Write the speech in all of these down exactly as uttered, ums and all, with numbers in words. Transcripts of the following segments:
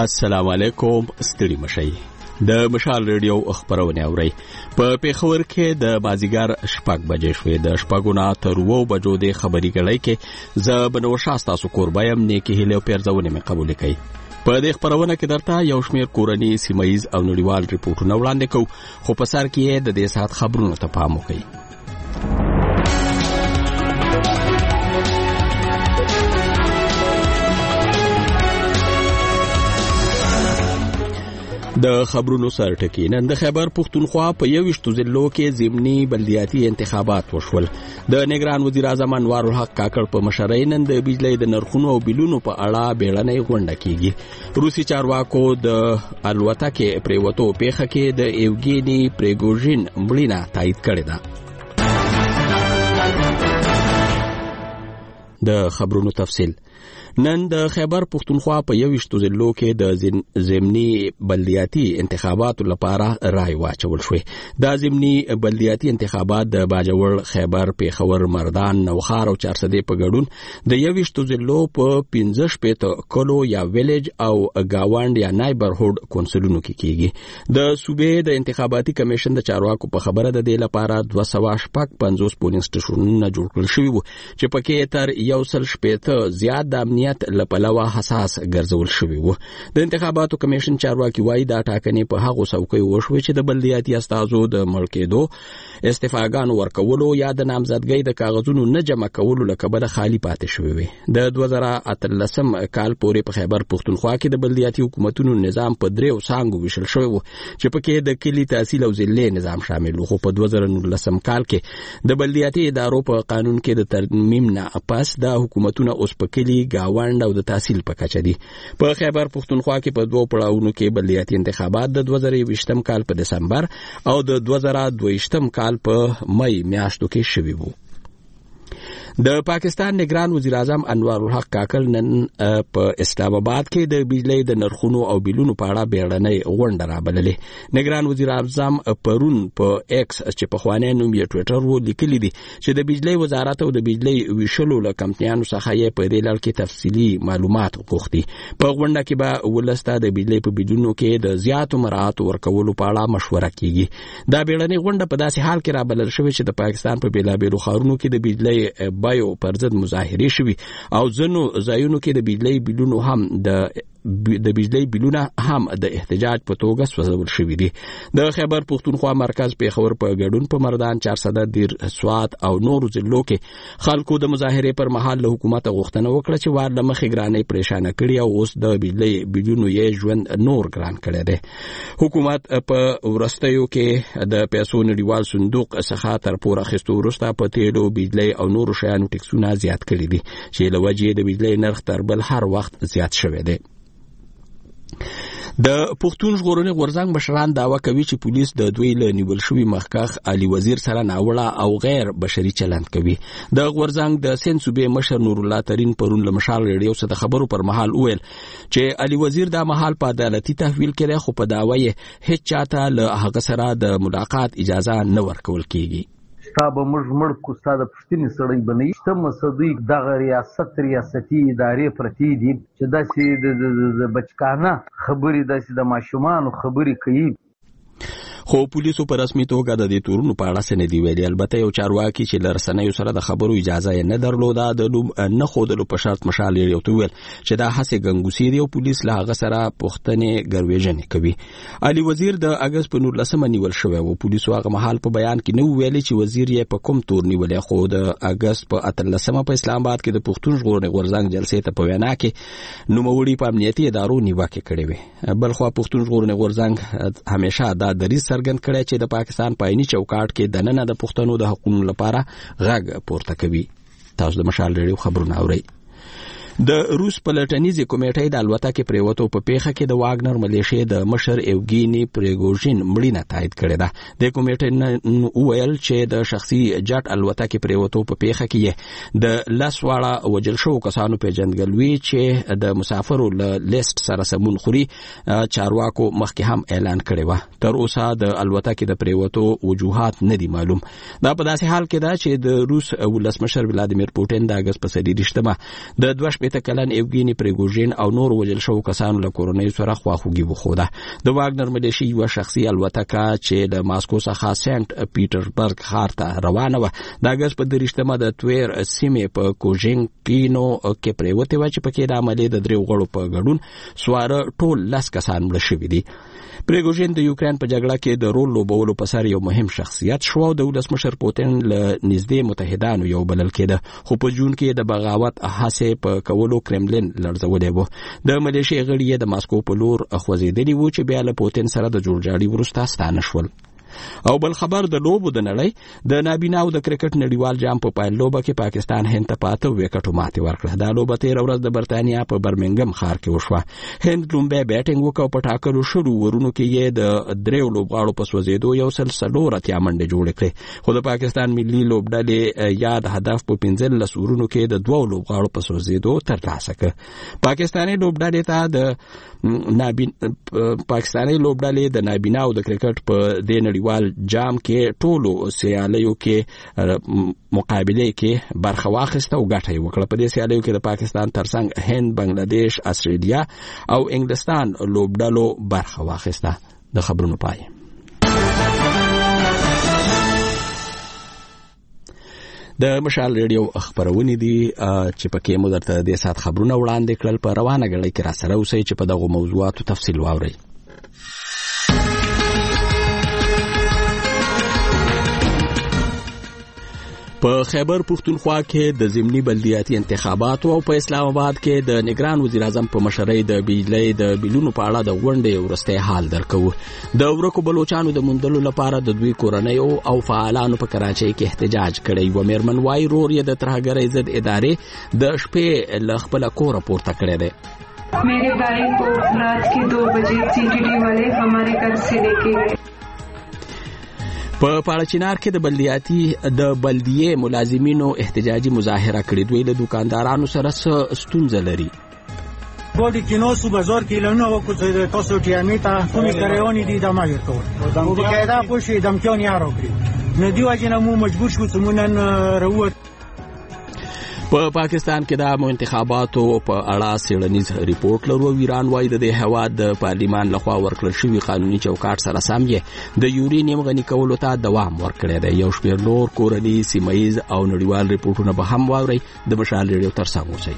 السلام علیکم، ستړي مشئ. د مشال ریډیو خبرونه اورئ. په پیښور کې د بازیګر شپږ بجې شوې. د شپږو نه تر اوو بجو د خبري ګړۍ کې زه بنوشه تاسو کوربایم نیکي هیله پیرځونه مې قبول کړئ. په دې خبرونه کې درته یو شمېر کورني سیمایز او نړیوال ریپورتونه وړاندې کوو، خو په سر کې د دې ساعت خبرونو ته پام وکړئ. د خبرونو سرټکی. نن د خیبر پښتونخوا په یوشتو ضلعو کې ضمني بلدیاتي انتخابات وشول. د نگران وزیر اعظم انوار الحق کاکړ په مشرۍ نن د بجلی د نرخونو او بلونو په اړه بیړنۍ غونډه کیږي. روسي چارواکو د الوتکې پریوتو پیښه کې د ایوګینی پریګوژین مړینه تایید کړې ده. د خبرونو تفصیل. نن د خیبر پښتونخوا په یوشتو ضلعو کې د ضمني بلدیاتي انتخاباتو لپاره رای واچول شوې. دا ضمني بلدیاتي انتخابات د باجوړ، خیبر، پیښور، مردان، نوخار او چارسدې په ګډون د یوشتو ضلعو په پنځه شپېته کلو یا ویلیج او گاوند یا نایبرهود کونسلونو کې کیږي. د صوبې د انتخاباتي کمیشن د چارواکو په خبره د دې لپاره دوه سوه شپږ پنځوس پولینګ سټیشنونه جوړ کړل شوي وو، چې پکې تر یو سل شپېته زیات د امنیت لپلوه حساس ګرځول شوی وو. د انتخاباتو کمیشن چارواکي وایي دا ټاکنې په هغو څوکیو وشوې چې د بلدیاتي استازو د مړکېدو، استعفاګانو ورکولو یا د نامزدګۍ د کاغذونو نه جمع کولو له کبله خالي پاتې شوې وي. د دوه زره اتلسم کال پورې په خیبر پښتونخوا کې د بلدیاتي حکومتونو نظام په دریو څانګو ویشل شوی وو، چې پکې د کلي تحصیل او ضلعي نظام شامل وو. خو په دوه زره نولسم کال کې د بلدیاتي ادارو په قانون کې د ترمیم نه پس دا حکومتونه اوس په کلي، گاوند او د تحصیل په کچه دي. په خیبر پښتونخوا کې په دوه پړاوونو کې بلدیاتي انتخابات د دوه زره یوویشتم کال په دسمبر او د دوه زره دوهویشتم کال په مئی میاشتو کې شوي وو. د پاکستان نگران وزیر اعظم انوار الحق کاکړ نن په اسلام آباد کې د بجلی د نرخونو او بلونو په اړه بیړنۍ غونډه رابللې. نگران وزیر اعظم پرون په ایکس چې په خوانی نوم یې ټویټر و لیکلي دي چې د بجلی وزارت او د بجلی ویشلو له کمپنیانو څخه یې په دې لړ کې تفصیلي معلومات غوښتي. په غونډه کې به ولسته د بجلی په بلونو کې د زیاتو مراعات ورکولو په اړه مشوره کیږي. دا بیړنۍ غونډه په داسې حال کې رابلل شوې چې د پاکستان په بیلابیلو ښارونو کې د بجلی بایو پر ضد مظاهرې شوي او ځینو ځایونو کې د بجلی بلونو هم د د بجلی بلونه هم د احتجاج په توګه سوځول شوي دي. د خیبر پښتونخوا مرکز پیښور په ګډون په مردان، چارسده، دیر، سوات او نورو ضلعو کې خلکو د مظاهرې پر مهال له حکومت غوښتنه وکړه چې وار له مخې ګرانۍ پریشانه کړي او اوس د بجلی بلونو یې ژوند نور ګران کړی دی. حکومت په وروستیو کې د پیسو نړیوال صندوق څخه تر پور اخیستو وروسته په تیلو، بجلی او نورو شیانو ټکسونه زیات کړي دي، چې له وجې د بجلی نرخ تر بل هر وخت زیات شوی دی. د پښتون ژغورنې غورځنګ مشران دعوه کوي چې پولیس د دوی له نیول شوي مخکښ علي وزیر سره ناوړه او غیر بشري چلند کوي. د غورځنګ د سند صوبې مشر نور الله ترین پرون له مشال ریډیو سره خبرو پر مهال وویل چې علي وزیر دا مهال په عدالتي تحویل کړي، خو په دعوه یې هیڅ چاته له هغه سره د ملاقات اجازه نه ورکول کیږي. تا به موږ مړ کو، ستا د پښتنې سړی به نه یي. شته مصدوي دغه ریاست ریاستي ادارې پرتې دي چې داسې د بچکانه خبرې، داسې د ماشومانو خبرې کوي. خو پولیسو په رسمي توګه د دې تورونو په اړه څه نه دي ویلي. البته یو چارواکي چې له رسنیو سره د خبرو اجازه یې نه درلوده د نوم نه ښودلو په شرط مشال ریډیو ته وویل چې دا هسې ګنګوسې دي او پولیس له هغه سره پوښتنې ګروېږنې کوي. علي وزیر د اګست په نولسمه نیول شوی و. پولیسو هغه مهال په بیان کې نه ویلي چې وزیر یې په کوم تور نیولی، خو د اګست په اتلسمه په اسلام آباد کې د پښتون ژغورنې غورځنګ جلسې ته په وینا کې نوموړي په امنیتي ادارو نیوکې کړې وې. بلخوا پښتون ژغورنې غورځنګ همیشه دا دریځ څرګند کړی چې د پاکستان په عیني چوکاټ کې دننه د پښتنو د حقوقو لپاره غږ پورته کوي. تاسو د مشال ریډیو خبرونه اورئ. د روس پلټنیزې کمیټې د الوتکې پریوتو په پیښه کې د واګنر ملیشې د مشر ایوګینی پریګوژین مړینه تایید کړې ده. د کمیټې وویل چې د شخصي جټ الوتکې پریوتو په پیښه کې د لس واړه وژل شوو کسانو پیژندګلوي چې د مسافرو له لیست سره سمون خوري چارواکو مخکې هم اعلان کړی و. تر اوسه د الوتکې د پریوتو وجوهات نه دي معلوم. دا په داسې حال کې ده چې د روس ولسمشر ولادیمیر پوټین د اګست په څلېرویشتمه د دوه شپږ کلن ایوګیني پریګوژین او نور وژل شو کسانو له کورنۍ سره خواخوږي وښوده. د واګنر ملیشي یوه شخصي الوتکه چې د ماسکو څخه سنت پیټرزبرګ ښار ته روانه وه د اګست په دېرشمه د تویر سیمې په کوژینکینو کې پرېوتې وه چې پکې د عملې د دریو غړو په ګډون سواره ټول لس کسان مړه شوي دي. پریګوژین د یوکرين په جګړه کې د رول لوبولو په سر یو مهم شخصیت شو او د ولسمشر پوتین له نږدې متحدانو یو بلل کېده، خو په جون کې د بغاوت هڅې په کولو کرملین لړزولی و. د ملیشي غړي یې د ماسکو په لور خوځېدلي وو چې بیا له پوتین سره د جوړجاړي وروسته ستانه شول. او بل خبر د لوبو د نړۍ د نابیناو د کرکټ نړیوال جام په پایل لوبه کې پاکستان هند ته پاته وکټو ماتې ورکړه. دا لوبه تیر ورځ د برتانیا په برمنګم ښار کې وشوه. هند لومبه بیټینګ وکړ په ټاکلو شروع ورونو کې یې د دریو لوبغاړو په سوځېدو یو سل څلور اتیا منډې جوړې کړې، خو د پاکستان ملي لوبډلې یا د هدف په پنځلس ورونو کې د دوو لوبغاړو په سوځېدو ترلاسه کړ. پاکستاني لوبډلې ته د نابین پاکستاني لوبډلې د نابیناو د کرکټ په دې نړیوال جام کې ټولو سیالیو کې مقابله کې برخه واخیسته او ګټه یې وکړه. په دې سیالیو کې د پاکستان ترڅنګ هند، بنگلاديش، استرالیا او انګلستان لوبډلو برخه واخیسته. د خبرونو پای. د مشال ریډیو خبرونه دي چې پکې مو درته د سات خبرونه وړاندې کړل. په روانه غړي کې را سره اوسئ چې په دغه موضوعاتو تفصیل واورئ. په خیبر پختونخوا کې د ضمني بلدیاتي انتخاباتو او په اسلام آباد کې د نگران وزیر اعظم په مشرۍ د بجلی د بیلونو په اړه د غونډې وروستی حال درکو. د ورکو بلوچانو د موندلو لپاره د دوی کورنیو او فعالانو په کراچۍ کې احتجاج کړی و. میرمن وای رور یې د ترهګرۍ ضد ادارې د شپې له خپله کوره پورته کړی دی. मेरे भाई को रात के दो बजे सीटीडी वाले हमारे घर से लेके गए. په پاړچینار کې د بلدیاتي د بلدیې ملازمینو احتجاجي مظاهره کړې. دوی له دکاندارانو سره ستونزه لري. بودی کینوسو بازار کې لنو وکړو تاسو ټیامي ته کومې کړهونې دي د ماجر کول او بقاعده پوښي دمکیون یارو کړی نه دی واجنه مو مجبور شو چې مونږ راووت. په پاکستان کې د انتخاباتو په اړه څېړنیز ریپورت لرو. ایران وايي د هیواد د پارلیمان لخوا ورکړل شوی قانوني چوکاټ سره سم یې د یورینیم غني کولو ته دوام ورکړی دی. یو شمېر نور کورني، سیمهیز او نړیوال ریپورتونه به هم واورئ. د مشال ریډیو ترڅنګ اوسئ.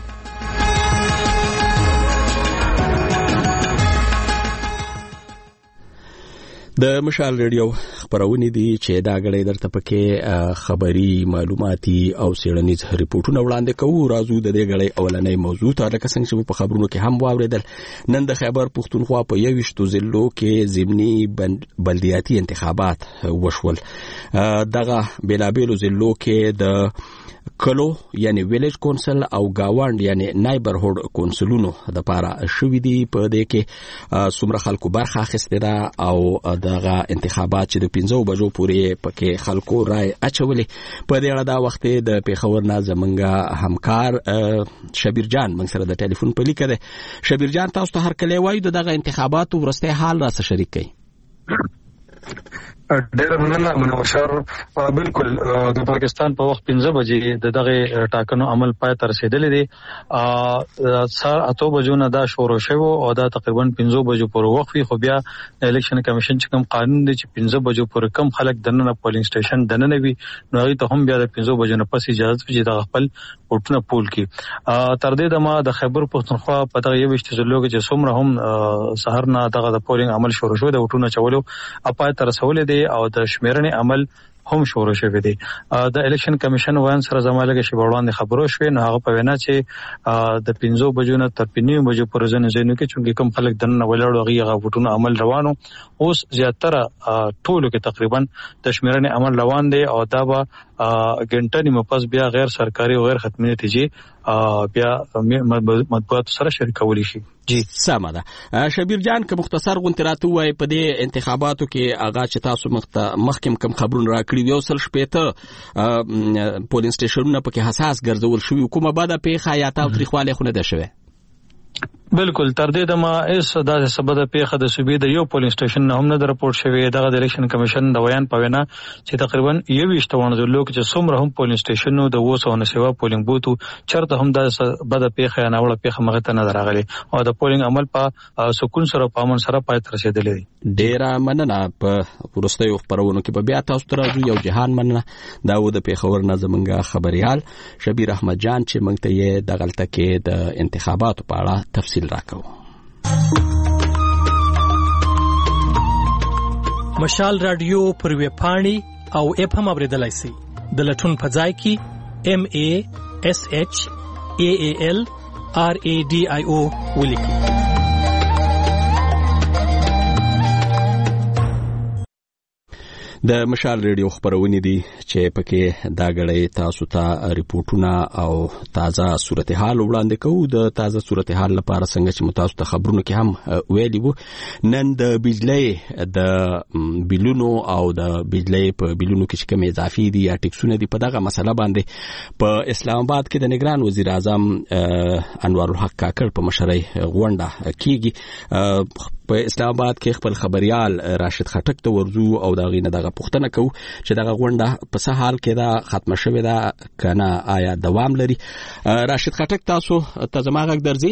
د مشال ریډیو خبرونه دي چې دا غړي درته پکې خبري، معلوماتي او څېړنیز ریپورتونه وړاندې کوو. راځو د دې غړي اولنۍ موضوع ته، لکه څنګه چې په خبرونو کې هم واوریدل. نن د خیبر پختونخوا په یویشتو ضلعو کې ضمني بلدیاتي انتخابات وشول. دغه بیلابیلو ضلعو کې د کلو یعنی ویلیج کونسل او گاوند یعنی نایبرهود کونسلونو د پاره شوې دي. په دې کې څومره خلکو برخه اخیستې ده او دغه انتخابات چې د پنځو بجو پورې پکې خلکو رائے اچولې. په دې اړه دا وخت د پیښور نه زمونږ همکار شبیر جان موږ سره د ټلیفون په لیکه ده. شبیر جان، تاسو ته هر کله وایو دغه انتخاباتو ورسته حال را سره شریک کړئ. ډېر مننه منوشر. بالکل د پاکستان په وخت پنځه بجې د دغه ټاکنو عمل پای ته رسیدلی دی. سار اته بجو نه دا شروع شوی او دا تقریبا پنځه بجو پورې وخت وي، خو بیا الیکشن کمیشن چې کوم قانون دی چې پنځه بجو پورې کم خلک دننه پولینګ سټیشن دننه وي، نو هغه ته هم بیا د پنځه بجو نه پس اجازه وي چې د خپل ووټونه پول کړي. تر دې دمه د خیبر پختونخوا په دغه یو وشت ضلعو کې چې څومره هم سحر نه دغه د پولینګ عمل شروع شو، د ووټونه چولو اپای تر رسول دي او د شمیرنې عمل هم شروع شوی دی. د الیکشن کمیشن وان سره زماله کې شبوړان خبرو شوې، نو هغه په وینا چې د پنځو بجو نه تر پنځه بجو پورې ځنه ځینو کې چې کوم خلک دنه ولاړو هغه وټونو عمل روانو. اوس زیاتره ټولو کې تقریبا د شمیرنې عمل روان دی او دا به غنټه نیمه پس بیا غیر سرکاري او غیر ختمي نتیجې بیا مطبوعات سره شریکول شي. جی سمه ده. شبیر جان، که مختصر غونډه راته وای په دې انتخاباتو کې اغا چې تاسو مخکم کم خبرونه راکړي یو سل شپېته پولینګ سټیشنونه پکې حساس ګرځول شوی، کومه باده پیښه یا تاسو تاریخواله خو نه ده شوی؟ بالکل تر دې د ما اس د سبب د پیښه د صوبې د یو پولینګ سټیشن نه هم نه راپورټ شوی. دغه د الیکشن کمیشن د ویان په وینا چې تقریبا یو ویشتونه د لوک چې څومره هم پولینګ سټیشن نو د وسو نه سیوا پولینګ بوتو چرته هم د بد پیښه نه وړه پیښه مغه ته نه راغلي او د پولینګ عمل په سکون سره په امن سره پای ته رسیدلی. ډیره مننه. په ورستیو خبرونو کې به بیا تاسو ته راځو. یو جهان مننه دا و د پیښور نه زمونږ خبريال شبیر احمد جان چې موږ ته یې د غلطه کې د انتخاباتو په اړه تفصیل راکو. مشال رادیو پر ویب پاڼې او اپ هم اوریدلای شئ. د لټون په ځای کې ام ا اس اچ ا ا ال ار ا ډي آی او ولیکئ. د مشال ریډیو خبرونه دي چې پکې دا غړې تاسو ته ریپورتونه او تازه صورتحال وړاندې کوو. د تازه صورتحال لپاره څنګه چې متاسو ته خبرونه کې هم ویلي وو، نن د بجلی د بیلونو او د بجلی په بیلونو کې کوم اضافي دي یا ټیکسونه دي په دغه مسله باندې په اسلام آباد کې د نگران وزیر اعظم انوار الحق کاکړ په مشرۍ غونډه کیږي. په اسلام آباد کې خپل خبريال راشد خټک ته ورزو او دا غینه دغه پوښتنه کوي چې دغه غونډه په څه حال کې دا ختمه شوې ده کنه آیا دوام لري. راشد خټک تاسو ته زما غږ درځي؟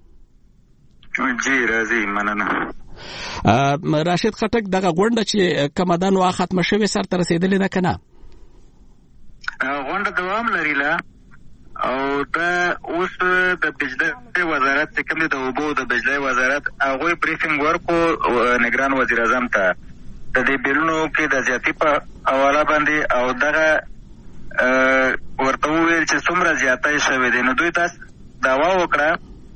جی راځي، مننه. راشد خټک دغه غونډه چې کومه ده نو ختمه شوې سر ته رسیدلې ده کنه؟ غونډه دوام لري لا او دا اوس د بجلی وزارت چې کوم د اوبو د بجلی وزارت هغه بریفینګ ورکو نگران وزیر اعظم ته د دې بیلونو کې د زیاتی په حواله باندې او دغه ورته ویل چې څومره زیاتای شوی دی. نو دوی تاسو داوا وکړه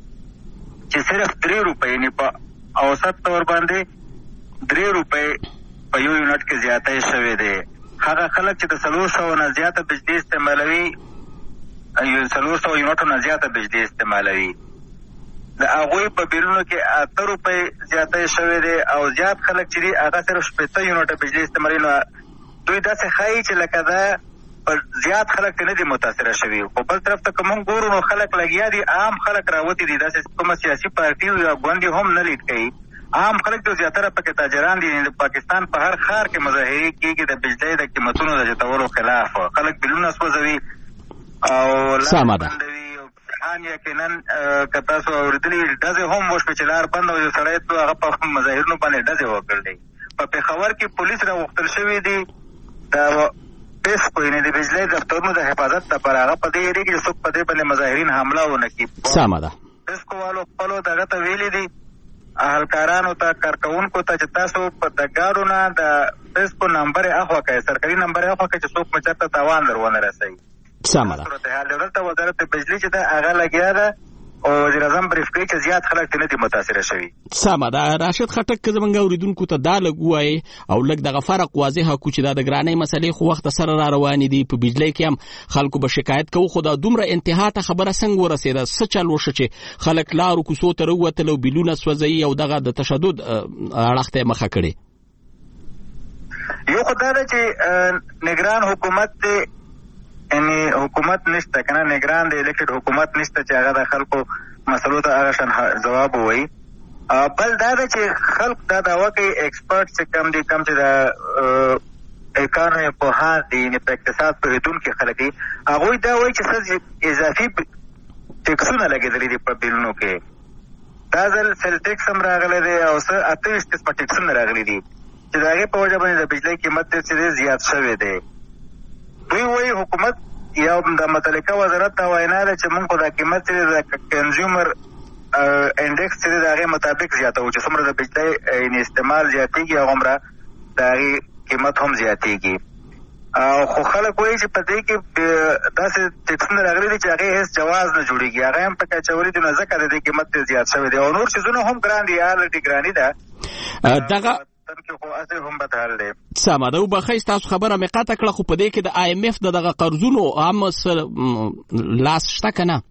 چې صرف درې روپۍ نه په اوسط تور باندې درې روپۍ په یو یونټ کې زیاتای شوی دی. هغه خلک چې د څلور سوه نه زیاته بجلی استعمالوي یو څلور سوه یونټو نه زیاته بجلی استعمالوي، د هغوی په بیلونو کې اته روپۍ زیاتی شوی دی او زیات خلک چې دي هغه صرف شپېته یونټه بجلی استعمالوي. نو دوی داسې ښایي چې لکه دا زیات خلک ته نه دي متاثره شوي. خو بل طرف ته که موږ ګورو نو خلک لګیا دي، عام خلک راوتي دي، داسې کومه سیاسي پارټي یا ګوند هم نه لید کوي. عام خلک جو زیاتره پکې تاجران دي. د پاکستان په هر ښار کې مظاهرې کېږي د بجلی د قیمتونو د زیاتولو خلاف. خلک بیلونه سوځوي او سمه ده. ان یقینا که تاسو اوریدلی دغه هم وشو چې لار بند او سړی ته هغه په مظاهرونو باندې دغه وکړل. په پیښور کې پولیس را وختل شوی دی دا پس کوی نه د بجلی دفترونو د حفاظت لپاره. هغه په دې اړه کې څوک په دې باندې مظاهرین حمله ونه کړي. سمه ده. پس کوالو خپل دغه ته ویلي دي اهلکارانو ته کارکونکو ته چې تاسو په دګاړو نه د پس کو نمبر اخوا کوي، سرکاري نمبر اخوا کوي چې څوک مچته تاوان درونه رسي. سمه ده. دولت وزارت بجلی چې دا هغه لګیا ده او وزیر اعظم بریف کوي چې زیات خلک ته نه دي متاثره شوي. سمه ده. راشد خټک زمونږ اوریدونکو ته دا لږ وایي او لږ دغه فرق واضح کو چې دا د ګرانۍ مسلې خو وخت سره را روانې دي. په بجلی کې هم خلکو به شکایت کوي، خو دا دومره انتها ته خبره څنګه ورسېده؟ څه چل وشو چې خلک لارو کوڅو ته راووتل او بیلونه سوځوي او دغه د تشدد اړخ ته مخه کړي؟ یو خو دا ده چې نگران حکومت دی، یعنی حکومت نشته کنه، نگران دی الیکټډ حکومت نشته چې هغه د خلکو مسلو ته هغه شان جواب ووایي. بل دا ده چې خلک دا دعوه کوي ایکسپرټ چې کم دي، کم چې د اکانومي پوهان دي، یعنې په اقتصاد پوهېدونکي خلک دي، هغوی دا وایي چې څه اضافي ټیکسونه لګېدلي دي په بیلونو کې. دا ځل سیل ټیکس هم راغلی دی او څه اته ویشت قسمه ټیکسونه راغلي دي چې د هغې په وجه باندې د بجلی قیمت ډېر چې دی زیات شوی دی. دوی وایي حکومت یا د متعلقه وزارت دا وینا ده چې موږ خو دا قیمت چې د کنزیومر انډیکس چې د هغې مطابق زیاتوو چې څومره د بجلی استعمال زیاتېږي هغومره د هغې قیمت هم زیاتېږي. او خو خلک وایي چې په دې کې داسې ټیکسونه راغلي دي چې هغې هېڅ جواز نه جوړېږي، هغه هم پکې اچولي دي، نو ځکه د دې قیمت زیات شوی دی. او نور څیزونه هم ګران دي، الرډي ګراني ده دغه سمه ده. وبخښئ ستاسو خبره مې قطع کړه، خو په دې کې د آی ایم ایف د دغه قرضونو هم لاس شته که نه؟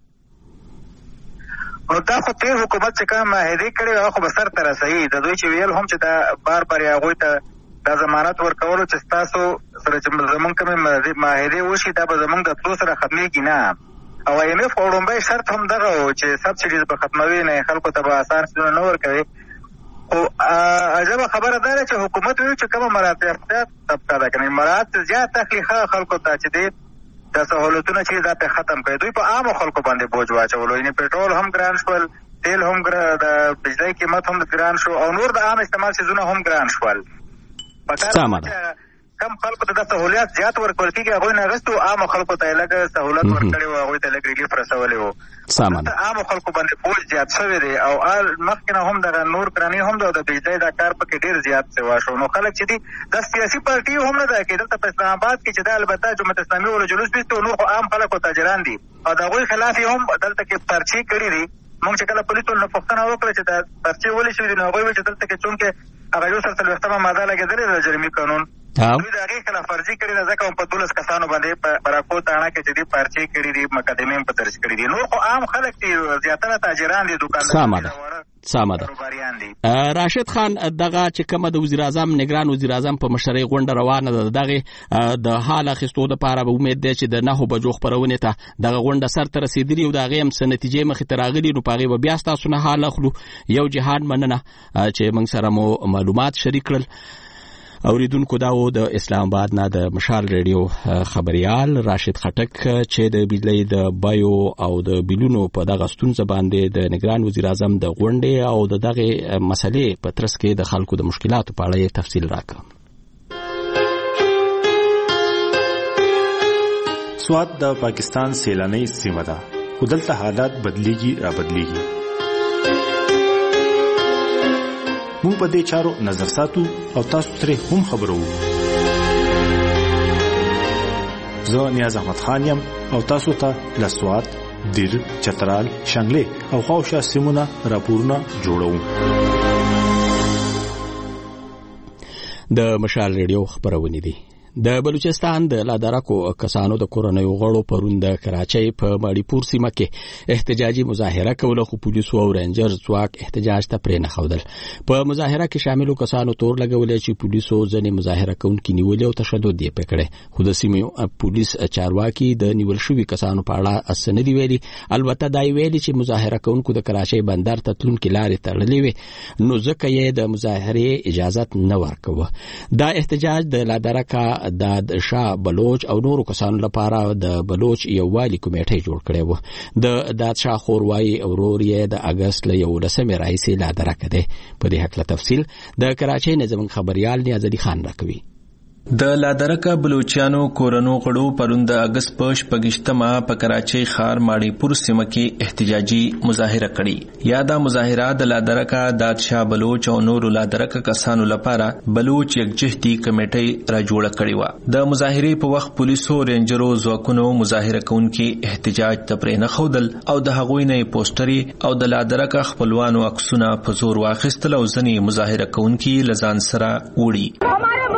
نو دا خو تېر حکومت چې کوم معاهدې کړې هغه خو به سر ته رسوي. د دوی چې ویل هم چې دا بار بار یې هغوی ته دا ضمانت ورکولو چې ستاسو سره چې زمونږ کومې معاهدې وشي دا به زمونږ د تلو سره ختمېږي نه. او ایم ایف اورمبای شرط هم دغه چې سبسیډیز په ختموي نه خلکو ته به آسان څه نه ورکوي. خو عجبه خبره ده چې حکومت وی چې کومه مراتب طبقه ده کنه مراتب زیات تخلیخه خلکو ته چې دې د سہولتونو چې دا په ختم کړي. دوی په عام خلکو باندې بوج واچولو، یعنی پېټرول هم ګران شول، تیل هم ګران، د بجلی قیمت هم ګران شو او نور د عام استعمال شیزونه هم ګران شول. پکاره کم خلکو ته د سہولیت زیات ورکول کېږي، هغوی نه اغوستو عام خلکو ته یې لږ سہولت ورکړی و، هغوی ته لږ ریلیف رسولی و. د عام خلکو باندې بوج زیات شوی دی او مخکې نه هم دغه نور ګراني هم ده او د بجلی دا کار پکې ډېر زیات سوا شو. نو خلک چې دي دا سیاسي پارټي هم نه ده کې دلته په اسلام آباد کې چې دا البته جمعیت اسلامي ولو جلوس ویستو، نور خو عام خلک او تاجران دي او د هغوی خلاف یې هم دلته کې پرچې کړي دي. موږ چې کله پولیسو نه پوښتنه وکړه چې دا پرچې ولې شوي دي، نو هغوی ویل چې دلته کې چونکې هغه یو سل څلوېښتمه ماده لګېدلې ده جرمي قانون، دوی د هغې خلاف ورزي کړې ده، ځکه هم په دولس کسانو باندې په براکو تاڼه کې چې دي پرچې کړي دي، مقدمې هم په درج کړي دي. نور خو عام خلک دي، زیاتره تاجران دي، دوکانداران سمه ده. راشد خان دغه چې کومه د وزیر اعظم نگران وزیر اعظم په مشرۍ غونډه روانه ده، دغه د حال اخیستو دپاره به امید دی چې د نهو بجو خپرونې ته دغه غونډه سر ته رسېدلي او د هغې هم څه نتیجې مخې ته راغلي، نو په هغې به بیا ستاسو نه حال اخلو. یو جهان مننه چې موږ سره مو معلومات شریک کړل. اوریدونکو دا و د اسلام آباد نه د مشال ریډیو خبريال راشد خټک چې د بجلی د بایو او د بیلونو په دغه ستونزه باندې د نگران وزیر اعظم د غونډې او د دغه مسلې په ترڅ کې د خلکو د مشکلاتو په اړه تفصیل راکړ. سواد د پاکستان سیلاني سیمه ده، خو دلته حالات بدلیږي را بدلیږي. مونږ په دې چارو نظر ساتو او تاسو ترې هم خبرو. زه نیاز احمد خان یم او تاسو ته له سوات، دیر، چترال، شانګلې او خواوشا سیمونه راپورونه جوړوم. د مشال ریډیو خبرونه دي. د بلوچستان د لادرکو کسانو د کورنیو غړو پرون د کراچۍ په ماړیپور سیمه کې احتجاجي مظاهره کوله، خو پولیسو او رینجر ځواک احتجاج ته پرې نه ښودل. په مظاهره کې شاملو کسانو تور لګولې چې پولیسو ځینې مظاهره کوونکي نیولې او تشدد یې پکړی، خو د سیمې پولیس چارواکي د نیول شوي کسانو په اړه څه نه دي ویلي. البته دا یې ویلي چې مظاهره کوونکو د کراچۍ بندر ته تلونکي لارې تړلې وې، نو ځکه یې د مظاهرې اجازت نه ورکوه. دا احتجاج د لادرکا د شاه بلوچ او نورو کسانو لپاره د بلوچ یووالي کمیټې جوړ کړې و. د دادشاه خوروای اورور یې د اگست ل یولسمې راهیسې لادرکه ده. په دې حق له تفصیل د کراچۍ نظم خبريال نیاز علي خان راکوي. د لادرکه بلوچستانو کورنو غړو پرون د اگست پښ پګشتما په کراچۍ ښار ماړیپور سیمه کې احتجاجي مظاهره کړې. یا دا مظاهره د لادرکه دادشاه بلوچ او نورو لادرکه کسانو لپاره بلوچ یکجهتي کمیټې را جوړه کړې و. د مظاهرې په وخت پولیسو رینجرو ځواکونو مظاهره کوونکي احتجاج ته پرې نه ښودل او د هغوی نه پوسټري او د لادرکه خپلوانو عکسونه په زور واخیستل او ځینې مظاهره کوونکي لزان سره وړي.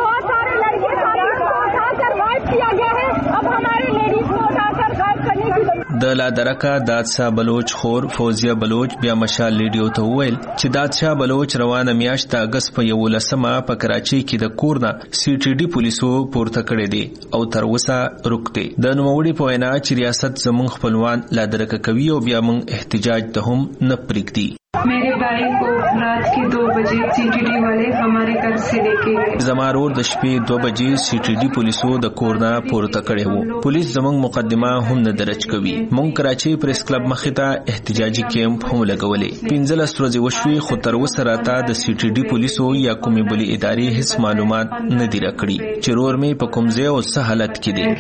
د لادرکه دادشاه بلوچ خور فوزیه بلوچ بیا مشال ریډیو ته وویل چې دادشاه بلوچ روانه میاشت د اگست په یولسمه په کراچۍ کې د کورنا سی ټي ډي پولیسو پورته کړی دي او تر اوسه رکته. د نوموړي په وینا چې ریاست زموږ خپلوان لادرکه کوي او بیا موږ احتجاج ته هم نه پرېږدي. मेरे भाई को रात के दो बजे सीटीडी वाले हमारे घर से लेके गए. زمارور د شپې دو بجې سیټیډي پولیسو د کورنا پورته کړی وو. پولیس زموږ مقدمه هم نه درج کوي. مونږ کراچۍ پریس کلب مخې ته احتجاجي کیمپ هم لګولې. پنځلس ورځې وشوي خو تر اوسه راته د سیټیډي پولیسو یا کومې بلې ادارې هیڅ معلومات نه دي راکړي چې رور مې په کوم ځای او څه حالت کې دي.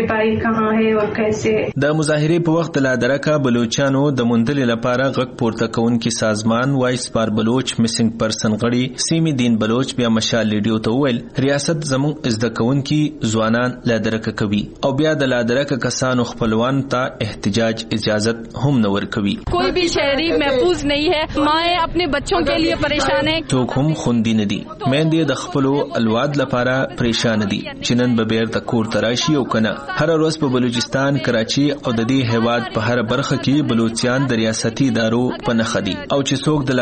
د مظاهرې په وخت لادرکه بلوچستانو د موندلې لپاره غږ پورته کوونکي سازمان وایس بار بلوچ میسنګ پرسن غړي سیمی دین بلوچ بیا مشال ریډیو ته ویل ریاست زموږ ازده کوونکي ځوانان لادرکه کوي او بیا د لادرکه کسانو خپلوان ته احتجاج اجازت هم نه ورکوي. کوئی بھی شہری محفوظ نہیں ہے. مائیں اپنے بچوں کے لیے پریشان ہیں. څوک هم خوندي نه دي. میندې د خپلو الواد لپاره پریشان دي چې نن به بیرته کور ته راشي او کنه. هر ورځ په بلوچستان کراچي او د دې هیواد په هر برخه کې بلوچستان د ریاستي ادارو په نخ دي او چې څوک د لادرکه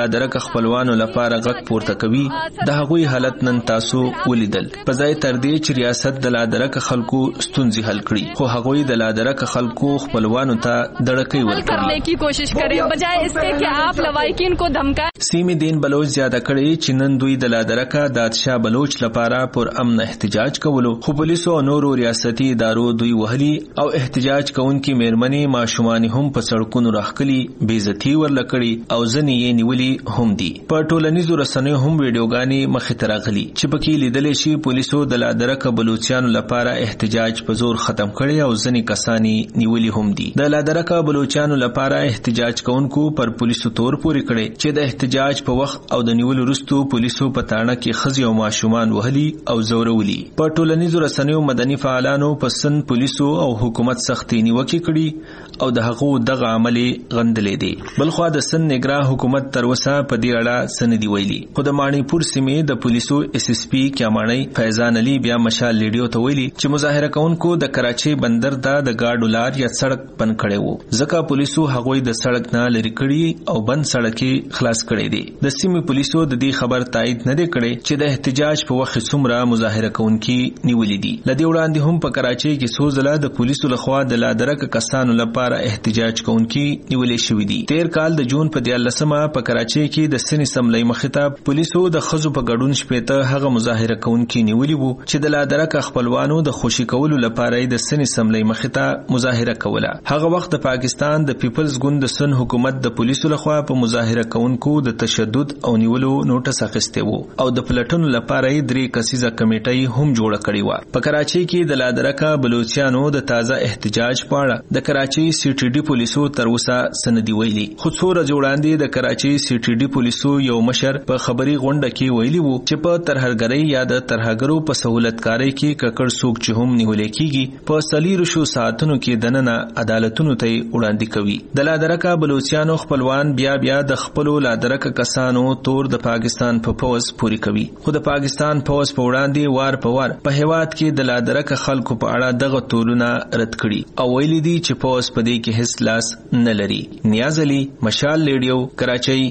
خپلوانو لپاره غږ پورته کوي د هغوی حالت نن تاسو ولیدل. په ځای تر دې چې ریاست د لادرک خلکو ستونزې حل کړي خو هغوی د لادرک خلکو خپلوانو ته دړکې ورکړي کی کوشش کریں بجائے اس کے کہ آپ لوایکین کو دھمکائیں. سیمې دین بلوچ زیاده کړي چې نن دوی د لادرک دادشاه بلوچ لپاره پر امن احتجاج کولو خو پولیسو او نورو ریاستي ادارو دوی وهلي او احتجاج کوونکي میرمنې ماشومان هم په سړکونو راخلي بې عزتي ورلکړي او ځنې یې نیولي هم دي. په ټولنیزو رسنیو هم ویډیوګانې مخې ته راغلي چې پکې لیدلې شي پولیسو د لادرک بلوچیانو لپاره احتجاج په زور ختم کړي او ځنې کسانی نیولي هم دي. د لادرک بلوچیانو لپاره احتجاج کوونکو پر پولیسو تور پورې کړي چې د احتجاج په وخت او د نیولو وروسته پولیسو په تاڼه کې ښځې او ماشومان وهلي او زورولي. په ټولنیزو رسنیو مدني فعالانو په سن پولیسو او حکومت سختي نیوکې کړي او د هغو دغه عمل غندلې دي. بلخوا د سن نگران حکومت تر اوسه په دې اړه څه نه دي ویلي خو د مانیپور سیمې د پولیسو اس اس پي کیامانی فیضان علي بیا مشال لیډیو ته ویلي چې مظاهره کوونکو د کراچۍ بندر ته د ګاډو لار یا سړک بند کړی وو ځکه پولیسو هغوی د سړک نه لرې کړي او بند سړک خلاص کړی دي. د سیمې پولیسو د دې خبر تایید نه دی کړی چې د احتجاج په وخت څومره مظاهره کوونکي نیولې دي. لدې وړاندې هم په کراچۍ کې څو ځله د پولیسو لخوا د لادرک کسانو لپاره احتجاج کوونکي نیولې شوي دي. تیر کال د جون په دیارلسمه په کراچۍ کې د سن اسمبلی مخې پولیسو د ښځو په ګډون شپېته هغه مظاهره کوونکي نیولي وو چې د لادرک خپلوانو د خوشي کولو لپاره د سن اسمبلی مخې ته مظاهره کوله. هغه وخت د پاکستان د پیپلز ګوند د سن حکومت د پولیسو لخوا په مظاهره کوونکو د تشدد او نیولو نوټس اخیستی وو او د پلټنو لپاره درې کسیزه کمیټه هم جوړه کړې وه. په کراچۍ کې د لادرک بلوچیانو د تازه احتجاج په اړه د کراچۍ سی ټي ډي پولیسو تر اوسه سندي ویلي خو څو ورځې وړاندې د کراچۍ سی ټي ډي پولیسو یو مشر په خبري غونډه کې ویلي وو چې په ترهګرۍ یا د ترهګرو په سہولتکارۍ کې ککړ څوک چې هم نیول کېږي په څلورو شو ساعتونو کې دننه عدالتونو ته وړاندې کوي. د لادرک بلوچیانو خپلوان بیا بیا د خپلو لادرک کسانو تور د پاکستان په پوز پوری کوي خو د پاکستان پوز په وړاندې وار په وار په هیواد کې د لادرک خلکو په اړه دغه تورونه رد کړي او ویلي دي چې پوز په دې کې هیڅ لاس نه لري. نیاز علي، مشال ریډیو، کراچۍ.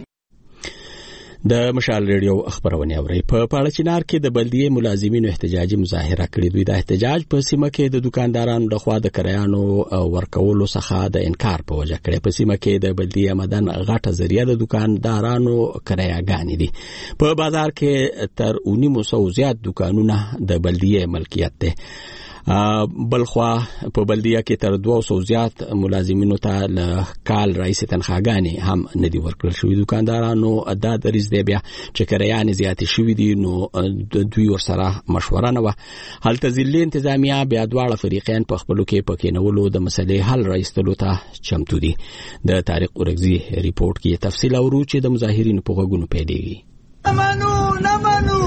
د مشال ریډیو خبرونه اوري. په پاړچینار کې د بلدیه ملازمینو احتجاجي مظاهره کړې. دوی د احتجاج په سیمه کې د دکاندارانو لخوا د کرایانو ورکولو څخه د انکار په وجه کړې. په سیمه کې د بلدیه مدن غټه ذریعہ د دکاندارانو کرایاګانې دي. په بازار کې تر اونیمو سو زیات دکانونه د بلدیه ملکیت دي. بلخوا په بلدیه کې تر دوه سوه زیات ملازمینو ته له کال رئیس تنخواګانې هم ندي ورکړل شوي. دکاندارانو دا دریځ دی بیا چې کرایانې زیاتې شوي دي نو دوی ورسره مشوره نه وه. هلته ضلعي انتظامیه بیا دواړه فریقین په خپلو کې په کېنولو د مسلې حل راایستلو ته چمتو دي. د طارق اورکزي ریپورټ کې تفصیل اورو چې د مظاهرینو په غوږونو پیلېږي. نمنو نمنو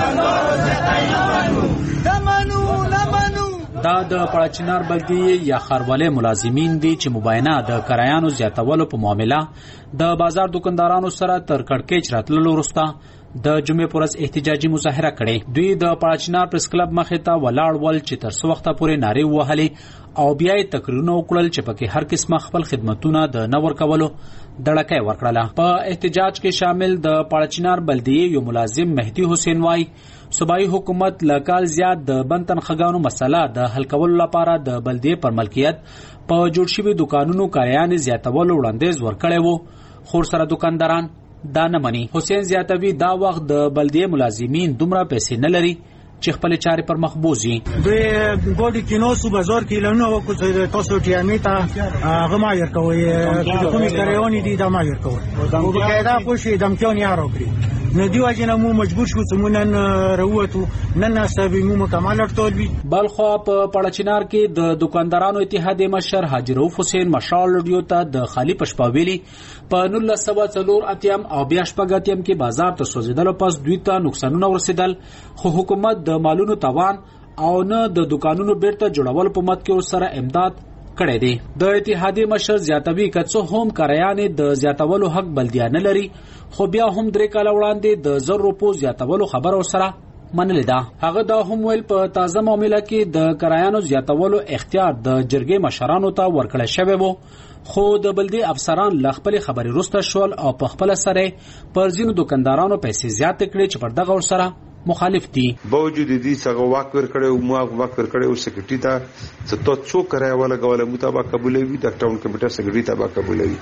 نمنو نمنو دا د پړچنار بلدیه یا خاروالۍ ملازمین دي چې مباینه د کرایانو زیاتولو په معاملې د بازار دکاندارانو سره تر کړکېچ راتللو وروسته د جمعې پر ورځ احتجاجي مظاهره کړې. دوی د پړچنار پریس کلب مخې ته ولاړ ول چې تر څو وخته پورې نارې ووهلې او بیا یې تقریرونه وکړل چې پکې هر قسمه خپل خدمتونه د نه ورکولو دړکې ورکړله. په احتجاج کې شامل د پړچنار بلدیه یو ملازم مهدي حسین وای صوبایي حکومت لکال زیات د بند تنخواګانو مسله د حل کولو لپاره د بلدیه پر ملکیت په جوړ شوي دکانونو کرایانې زیاتولو وړاندیز ورکړی وو خو سره دکانداران دا نه مني. حسین زیاتوي دا وخت د بلدیه ملازمین دومره پیسې نه لري چې خپل چارې پر مخ بوزي. دوی ګوډي کینو سو بازار کې لنو وکړو تاسو ټیامي ته غمایر کوي کومي کریونی دي دا مایر کوي او بقاعده پوښي دمکیون یارو کړی نو دی واجنه مو مجبور شو چې مونږ نن وروتو نن سبي مو مکمل ټول وی. بلخو په پړچنار کې د دکاندارانو اتحاد مشر حاجی رؤف حسین مشال ډیو ته د خالی پشپاویلی په نولس سوه څلور اتیم او بیا شپږ اتیم کې بازار ته سوځیدل پس دوی ته نقصانونه ورسېدل خو حکومت د مالونو توان او نه د دکانونو بیرته جوړول په مت کې سره امداد کړی دی. د اتحادیې مشر زیاتوي که څه هم کرایانې د زیاتولو حق بلدیه نه لري خو بیا هم درې کاله وړاندې د زر روپو زیاتولو خبر ورسره منلې ده. هغه دا هم ویل په تازه معامله کې د کرایانو زیاتولو اختیار د جرګې مشرانو ته ورکړل شوی وو، خو د بلدي افسران ل خپل خبري رسته شول او په خپل سره پر ځینو دکاندارانو پیسې زیات کړې چې پر دغه ور سره مخالف دي. باوجود دې څنګه واک ور کړو مو واک ور کړو سکرټری ته چې تو څو کرای ولا غواله مطابق قبولوي د ټاون کمیټه سکرټری ته با قبولوي.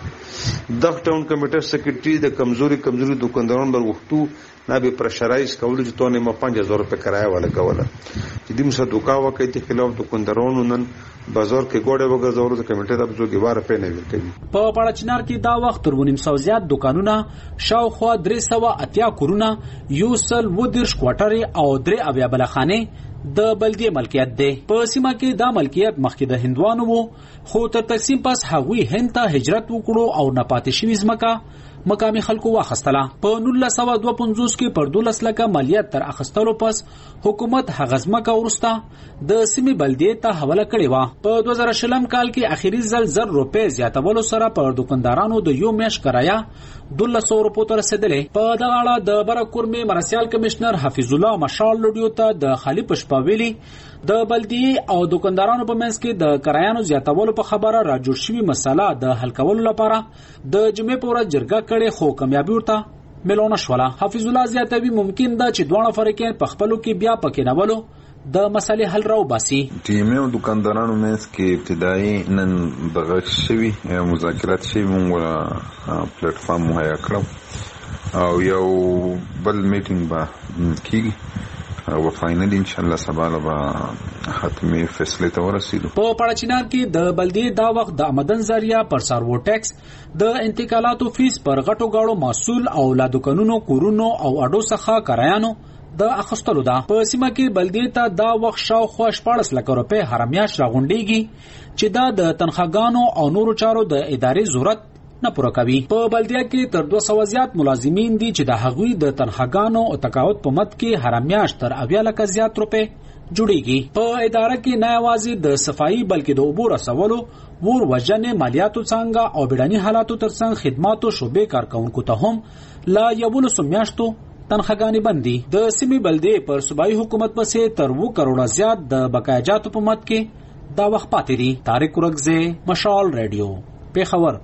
د ټاون کمیټه سکرټری د کمزوري کمزوري دکاندارانو بر وختو نه به پرشرایز کول چې تو نه ما پنځه هزار روپے کرای ولا غواله چې دې مسه دوکا وکړي د خلاف دکاندارانو نن بازار کې ګوډه وګرځول د کمیټې د بزرګي واره په نه ورکوي. په پړچنار کې دا وخت تر ونیم سو زیات دکانونه، شاوخوا درې سوه اتیا کورونه، یو سل ودرش کوټري او درې اویا بلخانه د بلدیه ملکیت دی. په سیمه کې دا ملکیت مخکې د هندوانو وو، خو تر تقسیم پس هغوی هند ته هجرت وکړو او نپاتې شوي ځمکه مقامي خلکو واخستله. په نولس سوه دوه پنځوس کې پر دولس لکه مالیات تر اخستلو پس حکومت هغه ځمکه وروسته د سیمې بلدیې ته حواله کړې وه. په دوه زره شلم کال کې اخري ځل زر روپۍ زیاتولو سره پر دکاندارانو د یو میاشت کرایه دولس سوه روپو ته رسېدلې. په دغه اړه د برکورمې مرسیال کمشنر حفیظ الله مشال لوډیو ته د خالي پشپا ویلي د بلدیې او دکاندارانو په منځ کې د کرایانو زیاتولو په خبره راجوړ شوي مسله د حل کولو لپاره د جمعې په ورځ جرګه کړې، خو کامیابي ورته ملونه شوله. حفیظ الله زیاتوي ممکن ده چې دواړه فریقین په خپلو کې بیا په کېنولو د مسلې حل راو باسي. ټیمي او دکاندارانو منځ کې ابتدایي نن بغښ شوي مذاکرات شوي، موږ پلیټ فارم مهیا کړو او یو بل میټینګ به کیږي او فاینل ان شاء الله سبا به حتمی فیصله ته ورسېدو. په پړچنار کې د بلدیې دا وخت د آمدن ذریعہ پر سارو ټیکس، د انتقالاتو فیس پر غټو گاړو محصول او لا دکانونو کورونو او اډو څخه کرایانو د اخستلو ده. په سیمه کې بلدیې ته دا وخت شاوخوا شپاړس لکه روپۍ هر میاشت راغونډېږي چې دا د تنخواګانو او نورو چارو د ادارې ضرورت نه پوره کوي. په بلدیه کې تر دوه سوه زیات ملازمین دي چې د هغوی د تنخواګانو او تقاعد په مد کې هر میاشت تر اویا لکه زیات روپۍ جوړیږي. په اداره کې نه یوازې د صفایي بلکې د اوبو رسولو، ور وژنې، مالیاتو څانګه او بیړني حالاتو ترڅنګ خدماتو شعبې کارکونکو ته هم لا یولسو میاشتو تنخواګانې بندي. د سیمې بلدیې پر صوبایي حکومت پسې تر اووه کروړه زیات د بقایاجاتو په مد کې دا وخت پاتې دي. طارق ورکزی، مشال ریډیو، پیښور.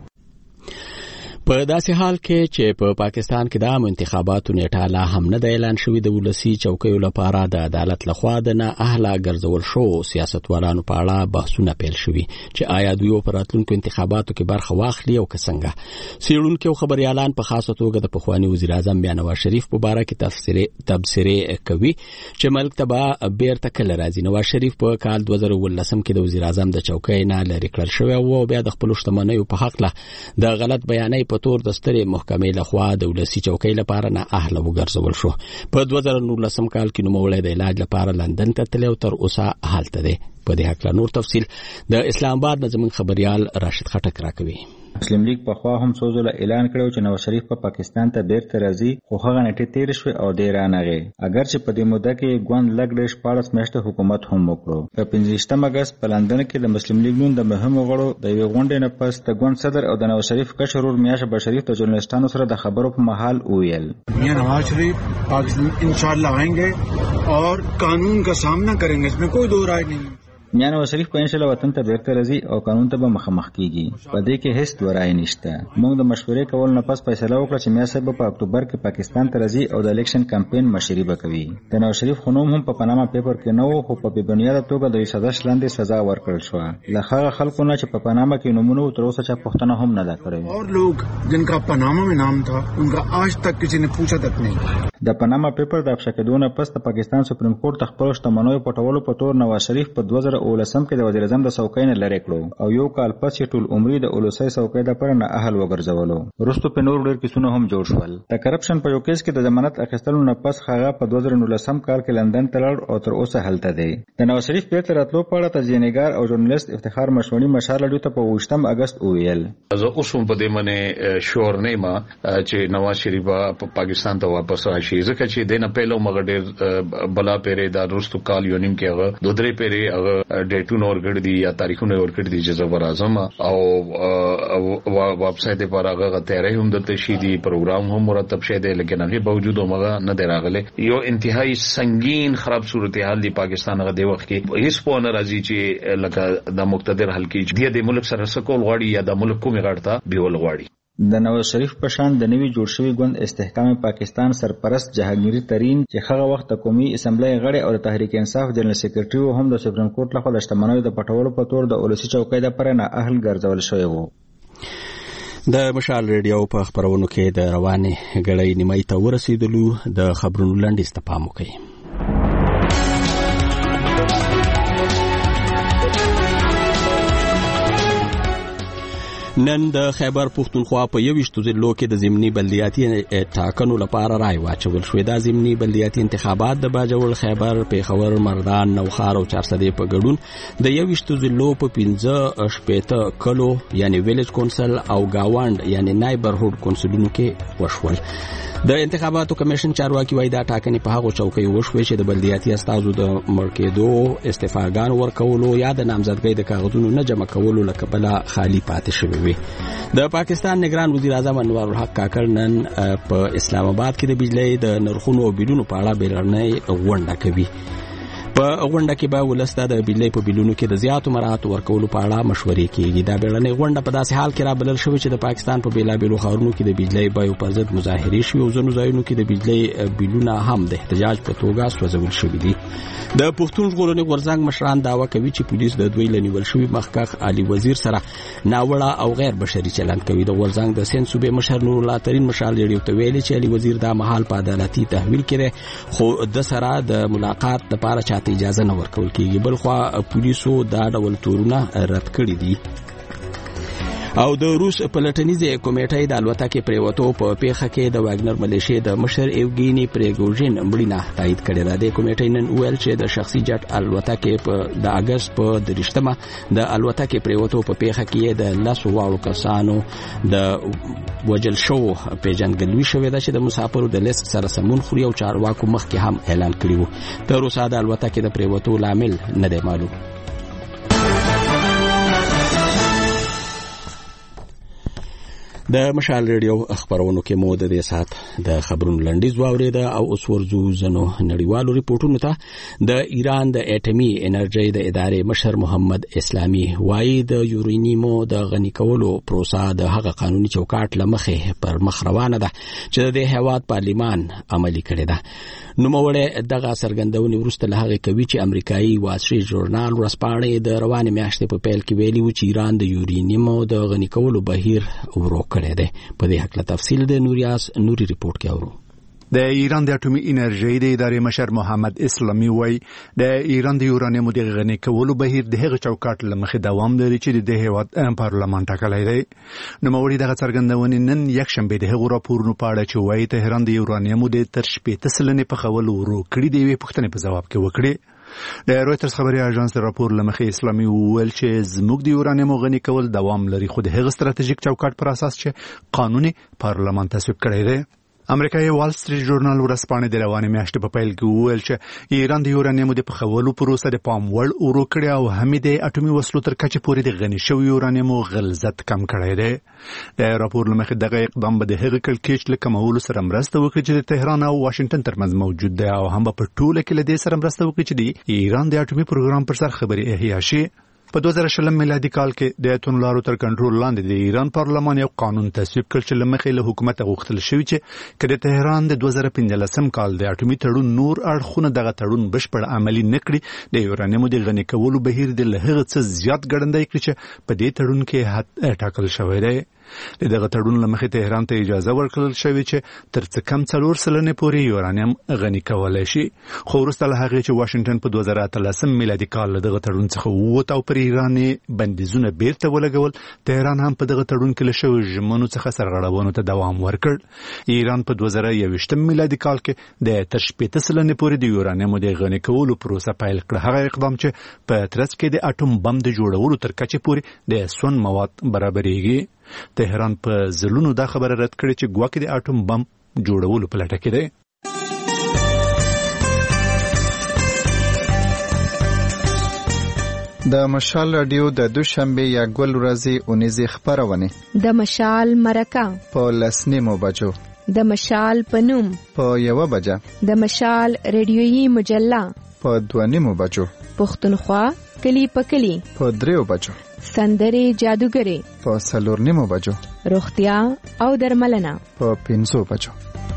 په داسې حال کې چې په پاکستان کې د عام انتخاباتو نیټه لا هم نه د اعلان شوې د ولسی چوکیو لپاره د عدالت لخوا د نه اهله ګرځول شو سیاستوالانو په اړه بحثونه پیل شوي چې آیا دوی په راتلونکو انتخاباتو کې برخه واخلي او که څنګه. څېړونکي او خبريالان په خاصه توګه د پخوانی وزیر اعظم بیا نواز شریف په اړه کې تفسیر تبصره کوي چې ملک ته به بیرته کله راځي. نواز شریف په کال دوه زره ولسم کې د وزیر اعظم د چوکۍ نه لرې کړل شوی او بیا د خپل شتمنیو په حق له د غلط بیانې په تور د سترې محکمې لخوا د ولسی چوکۍ لپاره نه اهله وګرځول شو. په دوه زره نولسم کال کې نوموړی د علاج لپاره لندن ته تللی او تر اوسه هلته دی. په دې هکله نور تفصیل د اسلام آباد نه زموږ خبريال راشد خټک راکوي. مسلم لیگ په خوا هم څو ځله اعلان کړو چې نواز شریف په پا پاکستان ته بیرته راځي، خو هغه نیټه تیر شوه او ډیر رانغی. اگر چې په دې موده کې ګوند لګ ډېر شپاړس میاشتې حکومت هم وکړو. په پنځه اگست په لندن کې د مسلم لیگ نون د مهمو غړو د یو غونډې نه پس د ګوند صدر او د نواز شریف کشر ورور میاشه بشریف د ژورنالستانو سره د خبرو په محل ویل میاں نواز شریف پاکستان انشاءاللہ آئیں گے اور قانون کا سامنا کریں گے، اس میں کوئی دو رائے نہیں. میاں نواز شریف په انشاءالله وطن ته بیرته راځي او قانون ته به مخامخ کیږي. په دې کې هیڅ دوه رائے نشته. موږ د مشورې کول نه پس فیصله وکړه چې میاں صاحب په اکتوبر کې پاکستان ته راځي او د الیکشن کمپاین مشري به کوي. د نواز شریف خنوم هم په پاناما پیپر کې نه وو، خو په بنیاد توګه د سزا لاندې سزا ورکړل شو. له هغه خلکو نه چې په پاناما کې نومونه تر اوسه چا پوښتنه هم نه ده کړې. اور لوگ جن کا پاناما میں نام تھا ان کا آج تک کسی نے پوچھا تک نہیں. د پاناما پیپر د افشا کېدو نه پس د پاکستان سپریم کورټ خپل شتمنیو پټولو په تور نواز شریف په دوه زره ولسم کې د وزیر اعظم د څوکۍ نه لرې کړو او یو کال پس یې ټول عمرې د اولسۍ څوکۍ لپاره نه اهل وګرځولو. وروسته په نور ډېر کیسونه هم جوړ شول. د کرپشن په یو کیس کې د ضمانت اخیستلو نه پس هغه په دوه زره نولسم کال کې لندن ته لاړ او تر اوسه هلته دی. د نواز شریف بیرته راتلو په اړه تجزیه‌نګار او ژورنالیست افتخار مشوڼي مشال لډو ته په اوویشتم اگست وویل زه اوس هم په دې باندې شور نه یم چې نواز شریف په پاکستان ته واپس راشي، ځکه چې د نه پهلو مګر ډېر بلا پیری د روستو کال یو نیم کې هغه دوه درې پیری هغه ډیټونه ورګړي دي یا تاریخونه ورګړي دي چې زبر اعظم او ویب سټ پر هغه تیارې هم د تشیدي پروګرام هم مرتب شه دي لیکن هغه باوجود موږ نه دراغله یو انتهایی سنگین خراب صورتحال دی پاکستان هغه د وخت کې هیڅ په ناراضي چې لکه د مقتدر حل کې د ملک سره سکول غواړي یا د ملک کومه غړتا بیول غواړي. د نواز شریف په شان د نوي جوړ شوی ګوند استحکام پاکستان سرپرست جهانگیری ترین چې هغه وخت قومي اسمبلی غړی او تحریک انصاف جنرال سیکریټری هم د سپریم کورټ لخوا د شتمنیو د پټولو په تور د اولسي چوکۍ د پرې نه اهل ګرځول شوی وو. د مشال ریډیو په خبرونو کې د روانې غړی نیمای ته ورسېدلو د خبرونو لاندې استفام وکړي. نن د خیبر پختونخوا په یوشتو ضلعو کې د ضمني بلدیاتي ټاکنو لپاره رای واچول شو. د ضمني بلدیاتي انتخابات د باجوړ، خیبر، پیښور، مردان، نوخار او چارسدې په ګډون د یوشتو ضلعو په پنځه شپېته کلو یعنی ویلیج کونسل او گاوند یعنی نایبرهود کونسلونو کې وشول. د انتخاباتو کمیشن چارواکي وایي دا ټاکنې په هغو چوکیو وشوې چې د بلدیاتي استازو د مړ کېدو، استعفاګان ورکولو یا د نامزدګۍ د کاغذونو نه جمع کولو له کبله خالي پاتې شوې وي. د پاکستان نگران وزیر اعظم انوار الحق کاکړ نن په اسلام آباد کې د بجلی د نرخونو او بیلونو په اړه بیړنۍ غونډه کوي. په غونډه کې به ولسته د بجلی په بیلونو کې د زیاتو مراعاتو ورکولو په اړه مشورې کیږي. دا بیړنۍ غونډه په داسې حال کې رابلل شوې چې د پاکستان په بیلابیلو ښارونو کې د بجلی بیو پر ضد مظاهرې شوې او ځینو ځایونو کې د بجلی بیلونه هم د احتجاج په توګه سوځول شوي دي. د پښتون ژغورنې غورځنګ مشران دعوه کوي چې پولیس د دوی له نیول شوي مخکښ علي وزیر سره ناوړه او غیر بشري چلند کوي. د غورځنګ د سند صوبې مشر نور الله ترین مشال ریډیو ته ویلي چې علي وزیر دا مهال په عدالتي تحویل کړي خو د سره د ملاقات لپاره چاته اجازه نه ورکول کیږي. بل خو پولیسو دا ډول تورونه رد کړي دي. او د روس پلټنیزې کمیټې د الوتکې پریوتو په پیښه کې د واګنر ملیشیا د مشر ایوګینی پریګوژین مړینه تایید کړې ده. د کمیټې نن ویل چې د شخصي جټ الوتکې په د اگست په درشتمه د الوتکې پریوتو په پیښه کې د لاسو واړو کسانو د وجل شو پیژنګلوي شوې ده چې د مسافرو د لیست سره سمون خوري او چارواکو مخکې هم اعلان کړی وو. تر اوسه د الوتکې د پریوتو لامل نه دی معلوم. د مشال ریډیو خبرونو کې مو د دې سات د خبرونو لنډیز واوریده او اوس ورځو زنو نړیوالو ریپورتونو ته. د ایران د اټومي انرژي د ادارې مشر محمد اسلامي وایي د یورانیمو د غني کولو پروسه د هغه قانوني چوکاټ لمخې پر مخ روانه ده چې د هیواد پارلیمان عملي کړی ده. نوموړی دغه څرګندونې وروسته له هغې کوي چې امریکایي وال سټریټ ژورنال ورځپاڼې د روانې میاشتې په پیل کې ویلي و چې ایران د یورانیمو د غني کولو بهیر ورو کړی دی. په دې حق له تفصیل د نوریاس نوري ریپورت کې اورو. د ایران د اټومي انرژي د ادارې مشر محمد اسلامي وایي د ایران د یورانیمو د غني کولو بهیر د هغه چوکاټ لمخې دوام لري چې د هیواد پارلمان ټاکلی دی. نوموړي دغه څرګندونې نن یکشنبه د هغو راپورونو په اړه چې وایي تهران د یورانیمو د تر شپېته سلنې په خول ورو کړي د یوې پوښتنې په ځواب کې وکړي. د رويټرز خبري اژانس راپور لمخې اسلامي وویل چې زموږ د یورانیمو غني کول دوام لري خو د هغه ستراتیژیک چوکاټ پر اساس چې قانوني پارلمان تصویب کړی دی. امریکایي وال سټریټ ژورنال ورځپاڼې د روانې میاشتې په پیل کې وویل چې ایران د یورانیمو د پخولو پروسه د پام وړ ورو کړې او هم د اټومي وسلو تر کچې پورې د غني شوي یورانیمو غلظت کم کړی دی. د راپور لمخې دغه اقدام به د هغه کړکېچ له کمولو سره مرسته وکړي چې د تهران او واشنگټن ترمنځ موجود دی او هم په ټوله کې له دې سره مرسته وکړي چې د ایران د اټومي پروګرام پر سر خبرې احیا شي. په دوه زره شلم میلادي کال کې د ایتون لارو تر کنټرول لاندې د ایران پارلمان یو قانون تصویب کړ چې لمخې له حکومت غوښتل شوی چې کله تهران د دوه زره پنځلسم کال د اټومي تړون نور اړخونه دغه تړون بشپړ عملی نکړي د یورانیمو د غني کولو بهیر د لهغه څه زیات ګړندای کړي چې په دې تړون کې حد ټاکل شوی دی. دغه تړون لمخې تهران ته اجازه ورکړل شوې چې تر څه کم څلور سلنې پورې یورانیم غني کولای شي خو وروسته له هغې چې واشنګټن په دوه زره اتلسم میلادي کال له دغه تړون څخه ووت او پر ایران بندیزونه بیرته ولګول تهران هم په دغه تړون کې له شویو ژمنو څخه سرغړونو ته دوام ورکړ. ایران په دوه زره یوویشتم میلادي کال کې د تر شپېته سلنې پورې د یورانیمو د غني کولو پروسه پیل کړه. هغه اقدام چې په ترڅ کې د اټوم بم د جوړولو تر کچې پورې د سون مواد برابرېږي. تهران په ځلونو دا خبره رد کړې چې ګواکې د اټوم بم جوړولو په لټه کې دی. د مشال رادیو د دوشنبه یا ګل ورځې اونیزه خبرونه د مشال مرکه په لسنیمو بجو د مشال پنوم په یو بجه د مشال ریډیویي مجله په دوانیمو بجو پښتونخوا کلی په کلی په دریو بجو سندري جادوګری په سلورنیمو بجو روغتیا او درملنه په پنځو بجو.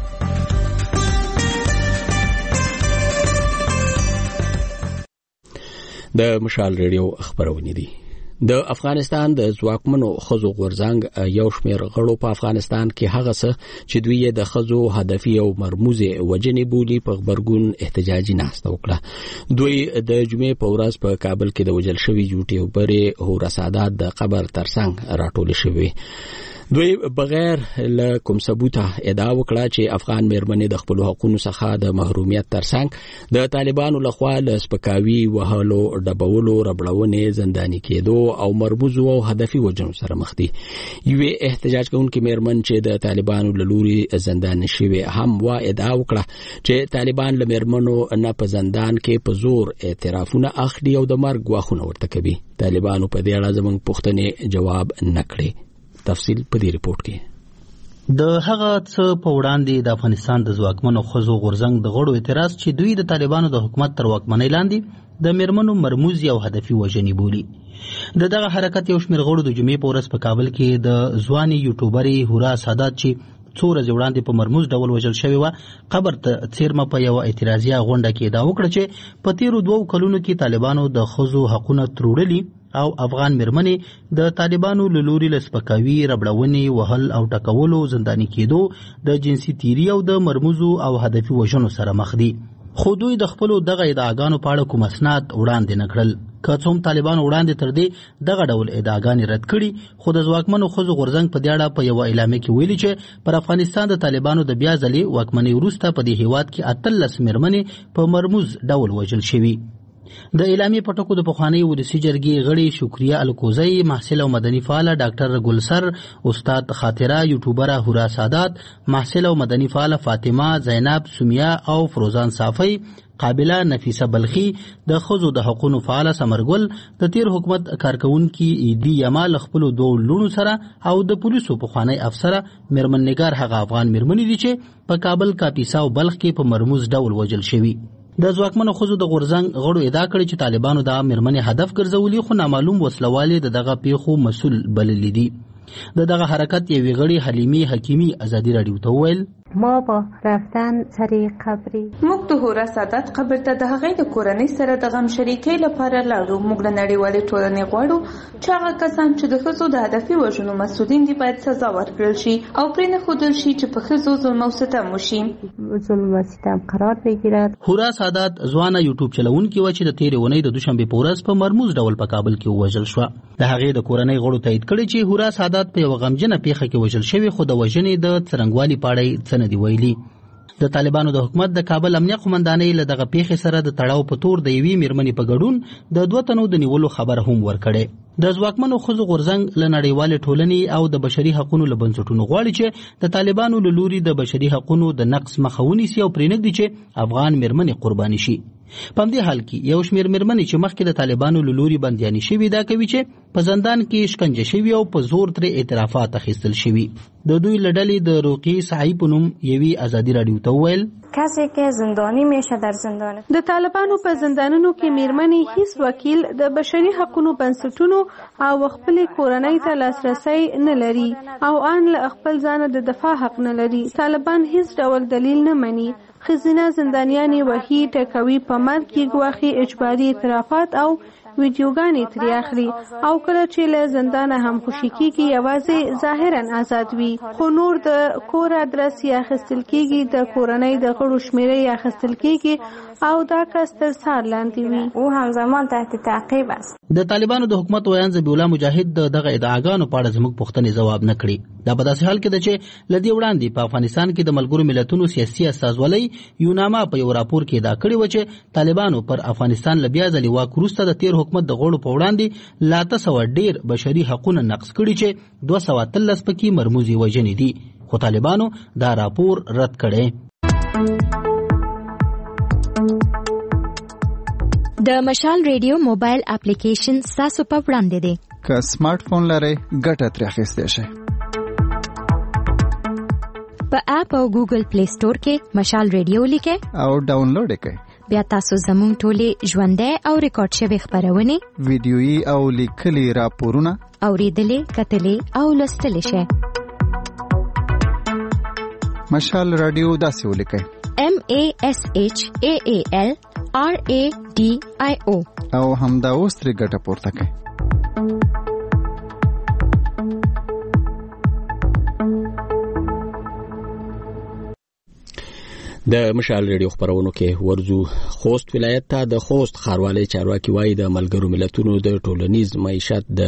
د مشال ریډیو خبرونه دي. د افغانستان د ځواکمنو خزو غورځنګ یو شمېر غړو په افغانستان کې هغه څه چې دوی د خزو هدفي او مرموزه وجنې بولی په خبرګون احتجاجي ناسته وکړه. دوی د جمعې په ورځ په کابل کې د وجل شوی یوټیوبر هورا سادات د قبر ترڅنګ راټول شوی. دوی بغیر له کوم ثبوته ادعا وکړه چې افغان مېرمنې د خپل حقوقو څخه د محرومیت ترڅنګ د طالبانو لخوا له سپکاوي وهلو ډبولو ربړونې زنداني کېدو او مرموزو او هدفي وجنو سره مخ دي. یو احتجاج کوونکې مېرمن چې د طالبانو له لوري زندان شوی هم وا ادعا وکړه چې طالبان له مېرمنو نه په زندان کې په زور اعترافونه اخلي او د مرګ غواخونه ورته کوي. طالبانو په دې اړه زموږ پوښتنې جواب نکړي. تفصیل په دې ریپورت کې. د هغه څه په وړاندې د افغانستان د ځواکمنو خزو غورځنګ د غړو اعتراض چې دوی د طالبانو د حکومت تر واکمنۍ لاندې د میرمنو مرموزي او هدفي وژنې بولي. د دغه حرکت یو شمېر غړو د جمعې په ورځ په کابل کې د ځواني یوټیوبرې هورا سادات چې څو ورځې وړاندې په مرموز ډول وژل شوې وه قبر ته څیرمه په یوه اعتراضیه غونډه کې ادعا وکړه چې په تیرو دوو کلونو کې طالبانو د ښځو حقونه تروړلي او افغان مېرمنې د طالبانو له لوري له سپکاوي ربړونې وهل او ټکولو زنداني کېدو د جنسي تیري او د مرموزو او هدفي وژنو سره مخ دي. خو دوی د خپلو دغه ادعاګانو په اړه کوم اسناد وړاندې نه کړل. که څوم طالبانو وړاندې تر دې دغه ډول ادعاګانې رد کړي، خو د ځواکمنو ښځو غورځنګ په دې اړه په یوه اعلامیه کې ویلي چې پر افغانستان د طالبانو د بیا ځلې واکمنۍ وروسته په دې هیواد کې اتلس مېرمنې په مرموز ډول وژل شوي. د اعلامیې په ټکو د پخوانۍ ولسي جرګې غړي شکریه الکوزی، محصل او مدني فعاله ډاکټر ګلسر، استاد خاطره، یوټیوبره هورا سادات، محصل او مدني فعاله فاطمه، زینب، سمیه او فروزان صافی، قابله نفیسه بلخی، د ښځو د حقوقو فعاله ثمرګل، د تیر حکومت کارکونکي ایدي یمال خپل دوه لونو سره او د پولیسو پخوانی افسره میرمن نگار هغه افغان میرمنې دي چې په کابل، کاپیسا او بلخ کې په مرموز ډول وژل شوي. د ځواکمنو ښځو د غورځنګ غړو ادعا کړې چې طالبانو د میرمنې هدف ګرځولي، خو نامعلوم وسلوالې د دغه پیښو مسؤل بللي دي. د دغه حرکت یوې غړي حلیمي حکیمي ازادي راډیو ته وویل ما با رفتن سر قبری موږ د هورا سادات قبر ته د هغې د کورنۍ سره د غم شریکۍ لپاره لاړو. موږ له نړیوالې ټولنې غواړو چې هغه کسان چې د ښځو د هدفي وژنو مسؤلین دي باید سزا ورکړل شي او پرې نښودل شي چې په ښځو ظلم او ستم وشي. ظلم و ستم قرار بگیرد. هورا سادات ځوانه یوټیوب چلوونکې وه چې د تېرې اونۍ د دوشنبې په ورځ په مرموز ډول په کابل کې ووژل شوه. د هغې د کورنۍ غړو تایید کړی چې هورا سادات په یوه غمجنه پیښه کې وژل شوې، خو د وژنې د څرنګوالي په اړه څه نه دي ویلي. د طالبانو د حکومت د کابل امنیه قومندانۍ له دغه پیښې سره د تړاو په تور د یوې میرمنې په ګډون د دوه تنو د نیولو خبر هم ورکړی. د ځواکمنو ښځو غورځنګ له نړیوالې ټولنې او د بشري حقوقو له بنسټونو غواړي چې د طالبانو له لوري د بشري حقوقو د نقض مخه ونیسي او پرېنږدي چې افغان میرمنې قرباني شي. په همدې حال کې یو شمېر میرمنې چې مخکې د طالبانو له لوري بندیانې شوي دا کوي چې په زندان کې شکنجه شوي او په زور ترې اعترافات اخیستل شوي. د دوی له ډلې د روقي صحیح په نوم یوې ازادي راډیو ته وویل کسی که زندانی میشه در زندان. د طالبانو په زندانونو کې میرمنې هیڅ وکیل د بشري حقوقو بنسټونو او خپل کورنۍ ته لاسرسی نه لري او ان له خپل ځان د دفاع حق نه لري. طالبان هیڅ ډول دلیل نه مني. خزینه زندانیانی وحی ټکوي په مرګ کې ګواښي اجباري اعترافات او ویډیوګانې ترې اخلي او کله چې له زندانه هم خوشي کېږي یوازې ظاهرا آزاد وي، خو نور د کور ادرس یې اخیستل کېږي، د کورنۍ د غړو شمېره یې اخیستل کېږي او دا کس تر څار لاندې وي. او همزمان تحت تعقیب است. د طالبانو د حکومت ویان ذبیح الله مجاهد د دغه ادعاګانو په اړه زموږ پوښتنې ځواب نه کړي. دا په داسې حال کې ده چې له دې وړاندې په افغانستان کې د ملګرو ملتونو سیاسي استازولۍ یوناما په یو راپور کې ادعا کړې وه چې طالبانو پر افغانستان له بیا ځلې واک وروسته د تیر حکومت د غړو په وړاندې له اته سوه ډېر بشري حقونه نقض کړي چې دوه سوه اتلس پکې مرموزې وژنې دي، خو طالبانو دا راپور رد کړی. د مشال ریډیو موبایل اپلیکیشن تاسو په وړاندې دی. که سمارټ فون لرئ ګټه ترې اخیستی شئ. په اپ او ګوګل پلی سٹور کې مشال ریډیو لیکئ او ډاونلوډ یې کړئ. بیا تاسو زموږ ټولې ژوندۍ او ریکارډ شوې خپرونې، ویډیويي او لیکلي راپورونه اورېدلې، کتلې او لوستلې شئ. مشال رادیو داسې ولیکئ: M A S H A A L R A D I O او همدا اوس ترې ګټه پورته کړئ. د مشال ریډیو خبرونو کې ورزو خوست ولایت ته د خوست ښاروالۍ چارواکي وایي د ملګرو ملتونو د ټولنیز معیشت د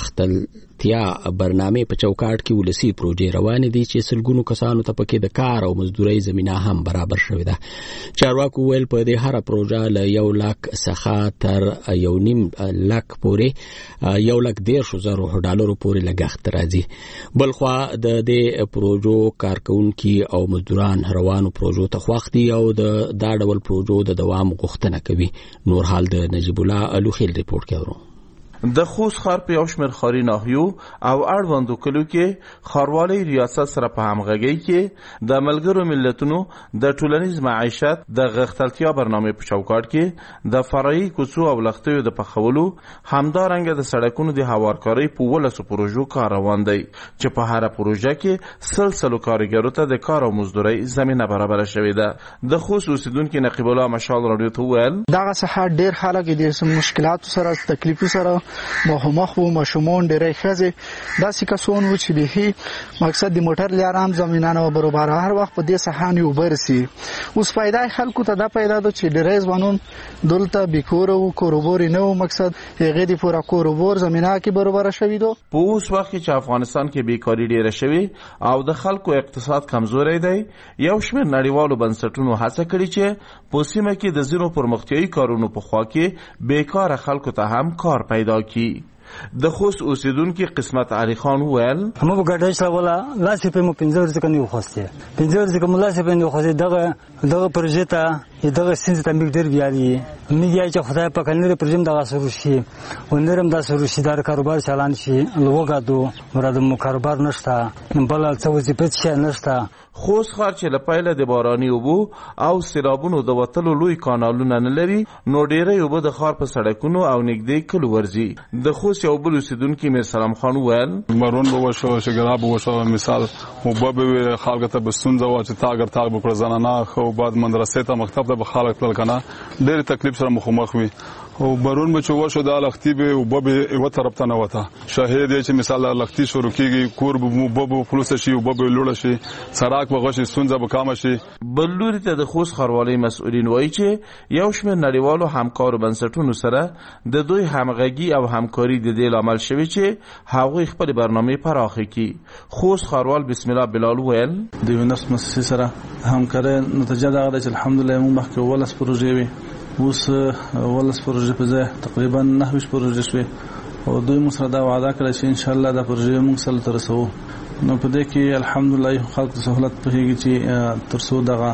غښتلتیا برنامې په چوکاټ کې ولسی پروژې روانې دي چې سلګونو کسانو ته پکې د کار او مزدورۍ زمينه هم برابر شوې ده. چارواکو ویل په دې هر پروژه له یو لک څخه تر یو نیم لک پورې یو لک دیرش زره ډالرو پورې لګښت راځي. بلخوا د دې پروژو کارکونکي او مزدوران روانو پروژو ته وختي او د دا ډول پروژو د دوام غوښتنه کوي. نور حال د نجیب الله الوخیل ریپورت کوي. د خوست ښار په یو شمېر ښاري ناحیو او اړوندو کلیو کې ښاروالۍ ریاست سره په همغږۍ کې د ملګرو ملتونو د ټولنیز معیشت د غښتلتیا برنامې په چوکاټ کې د فرعي کوڅو او لښتیو د پخولو، همدارنګه د سړکونو د هوارکارۍ په ولسو پروژو کار روان دی چې په هره پروژه کې سلسلو کارګرو ته د کار او مزدورۍ زمینه برابره شوې ده. د خوست اوسیدونکي نقیب الله مشال راډیو ته وویل: دغه څخه ډېر خلک د مشکلاتو سره تکلیفو سره مخامخ وو. ماشومان ډېرې ښځې داسې کسان وو چې به مقصد د موټر لیارام زمینه نه برابر هر وخت په دې ساحاني وبرسي. اوس پیدا خلکو ته دا پیدا ده چې ډېرې ځوانان دلته بیکور او کاروبار نه وو، مقصد هغه د پورا کاروبار زمینه کې برابر شوی دو. په اوس وخت کې چې افغانستان کې بیکاری ډېره شوی او د خلکو اقتصاد کمزوري دی، یو شمېر نړیوالو بنسټونو هڅه کړې چې په سیمه کې د ځینو پرمختیایي کارونو په خوا کې بیکاره خلکو ته هم کار پیدا کی. د خوست اوسیدونکي قسمت علي خان وویل: موږ ګډه شو ولا لاسې په مو پنځه ورځې کني خوسته پنځه ورځې کوم لاسې په نو خوسته دغه دغه پروژه ته دغه سینځ ته موږ ډېر بیاري میږي چې خدای په کلنې پروژه دغه سره شي ونرم د سره شي د کاروبار چلان شي لوګادو مراد مو کاروبار نشته بل څه وظیفه شي نشته. خوست ښار چې له پیله د باراني اوبو او سیلابونو د وتلو لوی کانالونه نه لري، نو ډېرې اوبه د ښار په سړکونو او نږدې کلو ورځي. د خوست یو بل اوسیدونکي میر سلام خان وویل: بارون به وشو، شګراب به وشو، مثال اوبه به وي، خلکو ته به ستونزه وه چې تا اگر تا به کړه زنانه ښه بعد مدرسې ته مکتب ته به خلک تلل که نه ډېرې تکلیف سره مخامخ وي. او بارون به چې وشو دا لښتي به اوبه به یوه طرف ته نه وته. شاهد یې چې مثال لښتي شروع کېږي، کور به اوبه به فلوسه شي، اوبه به لوړه شي، سړک به غشي، ستونزه به کمه شي. بل لوري ته د خوست ښاروالۍ مسؤلین وایي چې یو شمېر نړیوالو همکارو بنسټونو سره د دوی همغږي او همکاري د دې لامل شوي چې هغوی خپلې برنامې پراخې کړي. خوست ښاروال بسم الله بلال ویل: د یوې نفس مؤسسې سره همکارۍ نتیجه دا ده چې الحمدلله موږ مخکې ولس پروژې وي، اوس ولس پروژې په ځای تقریبا نهه ویشت پروژې شوې او دوی موږ سره دا وعده کړې چې انشاءالله دا پروژې موږ سره ته رسوو. نو په دې کې الحمدلله خلک ته سهولت پوهېږي چې تر څو دغه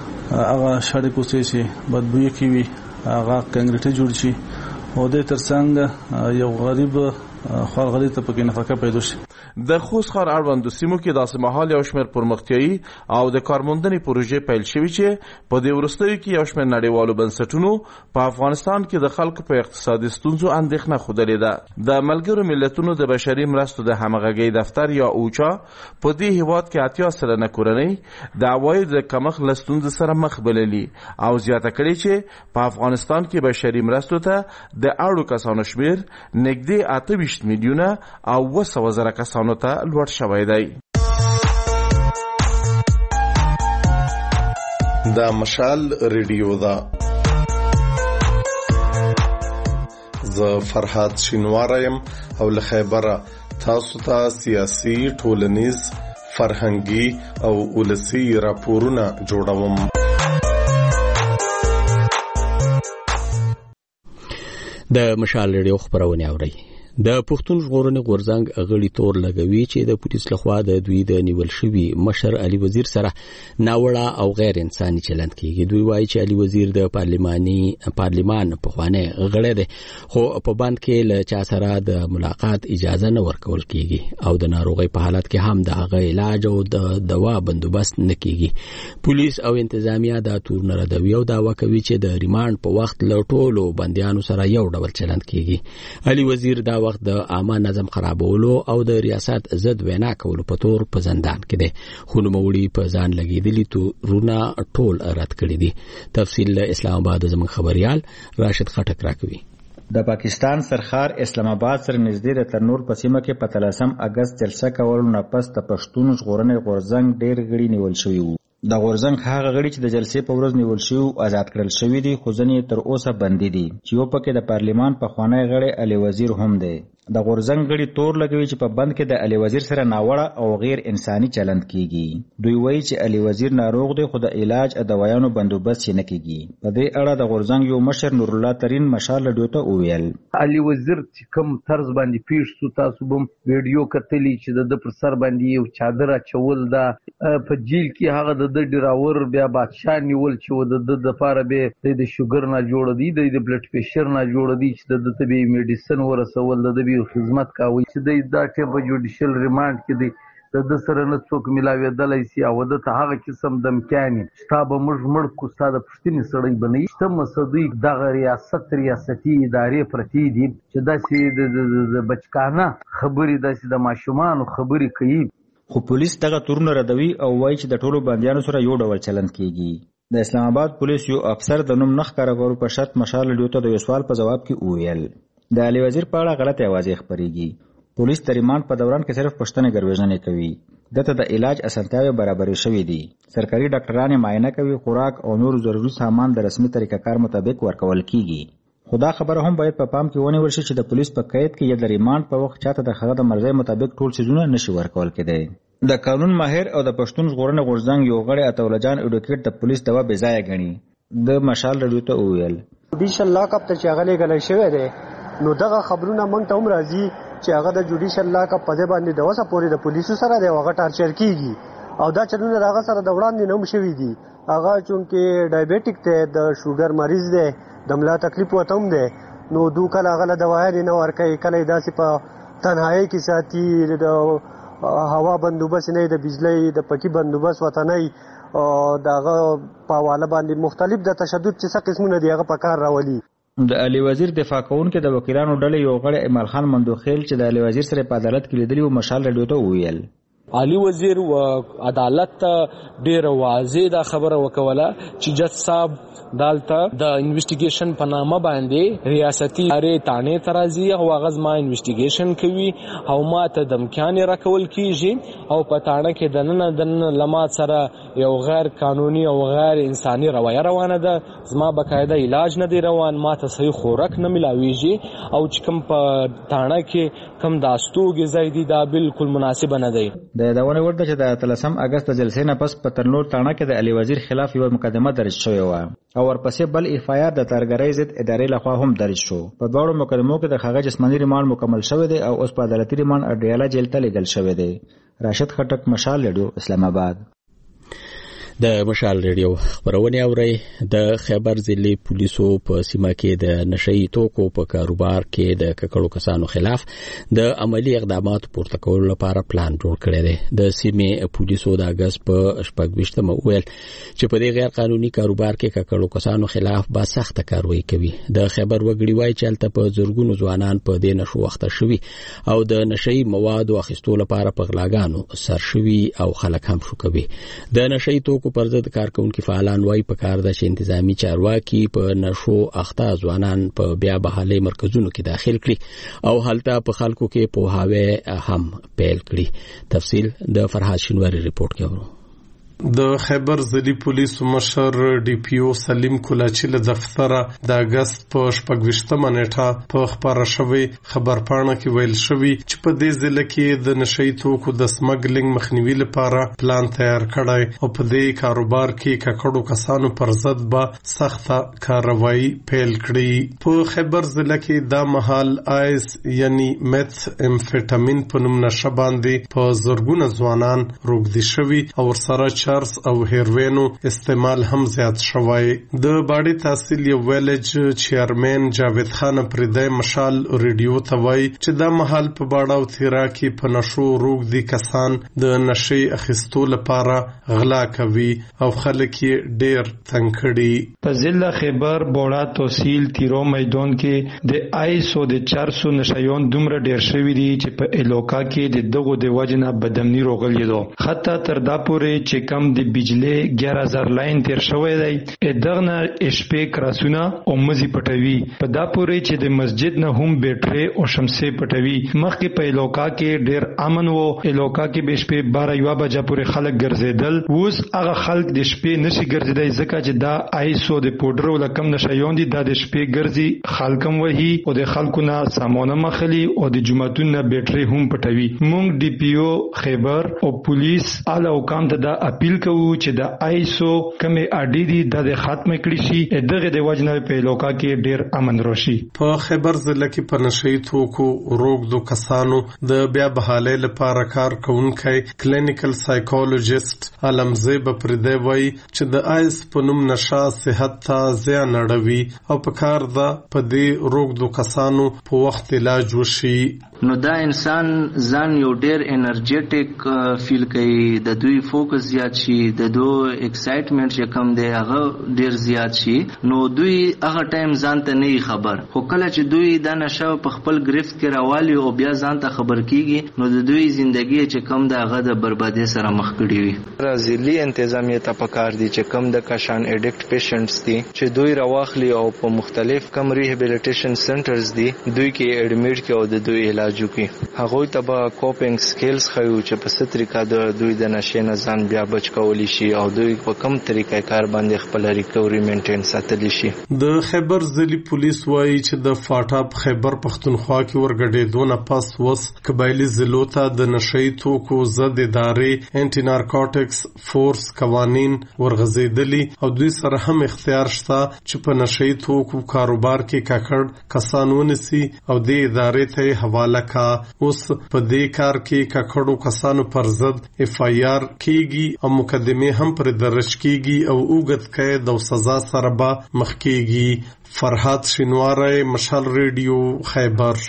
هغه شاړې کوڅې چې بدبویه کې وي هغه کنکریټي جوړ شي او دې تر څنګ یو غریب خار غریب ته پکې نفقه پیدا شي. د خوست ښار اړوندو سیمو کې داسې مهال یو شمېر پرمختیایي او د کارموندنې پروژې پیل شوي چې په دې وروستیو کې یو شمېر نړیوالو بنسټونو په افغانستان کې د خلکو په اقتصادي ستونزو اندېښنه ښودلې ده. د ملګرو ملتونو د بشري مرستو د همغږۍ دفتر یا اوچا په دې هیواد کې اتیا سلنه کورنۍ د عوایدو د کمښت له ستونزې سره مخ بللي او زیاته کړې چې په افغانستان کې بشري مرستو ته د اړو کسانو شمېر نږدې اته ویشت میلیونه او اوه سوه زره کسانو ته لوړ شوی دی. دا مشال ریډیو ده. زه فرحات شینواره یم او له خیبره تاسو ته سیاسي، ټولنیز، فرهنګي او ولسي راپورونه جوړوم. د مشال ریډیو خبرونه اورئ. د پښتون ژغورنې غورځنګ غړي تور لګوي چې د پولیس لخوا د دوی د نیول شوی مشر علي وزیر سره ناوړه او غیر انساني چلند کیږي. دوی وایي چې علي وزیر د پارلماني پارلمان په خوانه غړی دی خو په بند کې له چا سره د ملاقات اجازه نه ورکول کیږي او د ناروغي په حالت کې هم د هغه علاج او د دوا بندوبست نه کیږي. پولیس او انتظامیه د تور نه ردوي او دعوا کوي چې د ریماند په وخت له ټولو بندیانو سره یو ډول چلند کیږي. علي وزیر دا وخت د عامه نظم خرابولو او د ریاست ضد وینا کولو په تور په زندان کې دی خو نوموړي په ځان لګېدلي تورونه ټول رد کړي دي. تفصیل اسلام آباد زموږ خبريال راشد خټک راکوي. د پاکستان سرخار اسلام آباد سره نږدې د ترنور په سیمه کې په تلسم اگست جلسه کولو نه پس د پښتون ژغورنې غورځنګ ډېر غړي نیول شوي وو. د غورځنګ هغه غړي چې د جلسې په ورځ نیول شوي آزاد کړل شوي دي خو ځینې تر اوسه بندي دي چې یو پکې د پارلمان پخوانی غړی علي وزیر هم دی. د غورځنګ غړي تور لګوي چې په بند کې د علي وزیر سره ناوړه او غیر انساني چلند کیږي. دوی وایي چې علي وزیر ناروغ دی خو د علاج او دوايانو بندوبست یې نه کیږي. په دې اړه د غورځنګ یو مشر نور الله ترين مشال لډیو ته وویل علي وزیر چې کوم طرز باندې پیښ سو تاسو بم ویډیو کتلی چې د پر سر باندې یو چادر اچول دا په جیل کې هغه د ډراور بیا بادشاہ نیول چې د د لپاره به د شوګر نه جوړ دی د بلډ پريشر نه جوړ دی چې د ته به میډیسن ورسول د به خدمت کوي چې د دا ټیپ جوډیشل ریماند کې دی د سره نه څوک ملاویدلای شي او د ته هغه قسم دمکاني شتاب موږ مړ کو ستاده پښتني سړی بنئ چې مسدوی د ریاست ریاستي ادارې پرتی دي چې داسې د بچکانه خبرې داسې د ماشومان خبرې کوي. خو پولیس دغه تورونه ردوي او وایي چې د ټولو بندیانو سره یو ډول چلند کیږي. د اسلام آباد پولیس یو افسر د نوم نخ کارګرو په شرط مشال لډیو ته د یو سوال په جواب کې وویل د علي وزیر په اړه غلطه اوازې خبريږي. پولیس د ریماند په دوران کې صرف پښتنې ګروژنې کوي. دته د علاج اسانتیاوې برابرې شوې دي. سرکاري ډاکټرانو معاینه کوي، خوراک او نور ضروري سامان د رسمي طریقه کار مطابق ورکول کیږي. خدا خبره هم باید په پا پام کې ونیول شي چې د پولیس په قید کې یا د ریماند په وخت چاته د خغه د مرزي مطابق ټول څیزونه نشي ورکول کېدی. د قانون ماهر او د پښتون ژغورنې غورځنګ یو غړی اتولجان اډوکیټ د پولیس دوا بې ځای غني. د مشال رډیو ته وویل جوډیشل لاک اپ ته چاغلې غلې شوی دی نو دغه خبرونه مونږ ته هم راځي چې هغه د جوډیشل لاک اپ په ځای باندې د وسه پورې د پولیسو سره دی هغه ټارچر کیږي او دا چلونه هغه سره د وړاندې نه شوي دي. هغه چونکې ډایبټیک ته د شوګر مریض دی د ملا تکلیف وته هم دی نو دو کله هغه له دوايانې نه ورکوي کله داسې په تنهایی کې ساتي د هوا بندوبست نه د بجلی د پکی بندوبست وته نه او دغه په حواله باندې مختلف د تشدد چې څه قسمونه دی هغه په کار راولي. د علي وزیر دفاع کوونکې د وکیلانو ډلې یو غړی ایمل خان مندوخیل چې د علي وزیر سره په عدالت کې لیدلی او مشال رډیو ته وویل علي وزیر و عدالت ته ډیره واضح دا خبره وکوله چې جج صاحب دالته د انویسټیګیشن په نامه باندې ریاستي ادارې تانه ترازی او غاز ما انویسټیګیشن کوي او ما ته دمکان راکول کیږي او په تانه کې دنه دنه لمات سره یو غیر قانوني او غیر انساني رویه روانه ده. زما بقاعده علاج نه دی روان، ما ته صحیح خوراک نه ملاويږي او چې کوم په تانه کې کم داستوګ زیدي دا بالکل مناسب نه دی. د داونه ورته چې د تلسم اگست جلسې نه پس په ترنور تانه کې د علي وزیر خلاف یو مقدمه درج شوې و او ورپسې بل اف آی آر د ترګرۍ ضد ادارې لخوا هم درج شو. په دواړو مقدمو کې د هغه جسماني ریماند مکمل شوی دی او اوس په عدالتي ریماند اډیاله جیل ته لیږل شوی دی. راشد خټک، مشال رادیو، اسلام آباد. د مشال ریډیو خبرونه اوري. د خیبر ضلع پولیسو په سیمه کې د نشئی توکو په کاروبار کې د ککړو کسانو خلاف د عملی اقداماتو پورته کولو لپاره پلان جوړ کړی دی. د سیمې پولیسو د اگست په شپږ ویل چې په دې غیر قانوني کاروبار کې ککړو کسانو خلاف به سخت کاروایی کوي. د خیبر وګړي وایي چې هلته په زورګونو ځوانان په دې نشو وخته شوي او د نشئی موادو اخیستو لپاره په غلاګانو سر شوي او خلک هم شو کوي. د نشئی توکو پر ضد کارکونکو فعالان وایي په کار د انتظامی چارواکي په نشو اخته ځوانان په بیا بحالي مرکزونو کې داخل کړي او هلته په خلکو کې په هاوی هم پیل کړي. تفصیل د فرحات شینواری ریپورت کې اورو. د خیبر ضلعي پولیسو مشر ډي پي او سلیم کولاچي له دفتره د اگست په شپږویشتمه نیټه په خبره شوی خبرپاڼه کې ویل شوی چې په دې ضلع کې د نشئی توکو د سمګلینګ مخنیوي لپاره پلان تیار کړی او په دې کاروبار کې ککړو کسانو پر ضد به سخته کاروایی پیل کړي. په خیبر ضلع کې دا مهال آیس یعنی میث امفیټامین په نوم نشه باندې په زرګونه ځوانان روږدي شوي او ورسره چرس او هیروینو استعمال هم زیات شوی. د باډي تحصیل یو ویلج چیرمن جاوید خان پردای مشال ریډیو ته وایي چې دا مهال په باډا او تیرا کې په نشو روږدي کسان د نشي اخیستو لپاره غلا کوي او خلک یې ډیر تنګ کړي. په ضلع خیبر بوډا تحصیل تیرو میدان کې د آیسو د چارسو نشایون دومره ډیر شوي دي چې په الوکا کې د دغو د وجنه بدمنی روغلی دو. حتی تر دا پورې چې کم د بجلی ګیاره هزار لاین تیر شوی دی دغه شپې کراسونه او مزي پټوي. په دا پورې چې د مسجد نه هم بیټري او شمسې پټوي. مخکې په الوکا کې ډیر امن وو. الوکا کې به شپې بارہ یو بجې پورې خلک ګرځیدل. اوس هغه خلک د شپې نشي ګرځیدای ځکه چې دا آیسو د پودرو لکم نشایون دي دا د شپې ګرځي خلکم وهي او د خلکو نه سامانه مخلي او د جمعتون نه بیټري هم پټوي. مونږ ډي پی او خیبر او پولیس اعلی حکام ته دا اپیل کوو چې د آیسو کمې اډې دي د ختم کړي شي دغه د وجنه په لوکا کې ډیر امن راشي. په خیبر ضلع کې په نشئی توکو روږدو کسانو د بیا بحالۍ لپاره کار کوونکی کلینیکل سایکولوژیست علمزیب پردی وایي چې د آیس په نوم نشه صحت ته زیان اړوي او په کار ده په دې روږدو کسانو په وخت علاج وشي. نو دا انسان ځان یو ډیر انرژیټیک فیل کوي د دوی فوکس زیات شي د دوی ایکسایټمنټ چې کم دی هغه ډیر زیات شي نو دوی هغه ټایم ځان ته نه خبر خو کله چې دوی دا نشه په خپل گرفت کې راوالي او بیا ځان ته خبر کیږي نو د دوی ژوندۍ چې کم د هغه د بربادي سره مخ کړي وي. ضلعي انتظامیه ته پکار دي چې کم د کشان اډکټ پیشنټس دي چې دوی راواخلي او په مختلف کم ریهابیلیټیشن سنټرز دي دوی کې اډمیټ کې او د دوی علاج کوي. هغه ته به کوپینګ سکلز خو چې په ست طریقه د دوی د نشه نه ځان بیا بچ کولی شي او دوی په کم طریقه کار باندې خپل ریکوري مینټین ساتلی شي. د خیبر ضلعي پولیس وایي چې د فاټاپ خیبر پختونخوا کې ورګډېدو نه پس وس قبایلی ضلعو ته د نشئی توکو ضد ادارې انټي نارکوټکس فورس قوانین ورغځېدلي او دوی سره هم اختیار شته چې په نشئی توکو کاروبار کې ککړ کسان ونیسي او د ادارې ته حواله کا. اوس په دې کار کې ککړو کسانو پر ضد اف آی آر کیږي او مقدمه هم پر درج کیږي او اوږد قید او سزا سره به مخ کیږي. فرحات شینواری مشال ریډیو خیبر.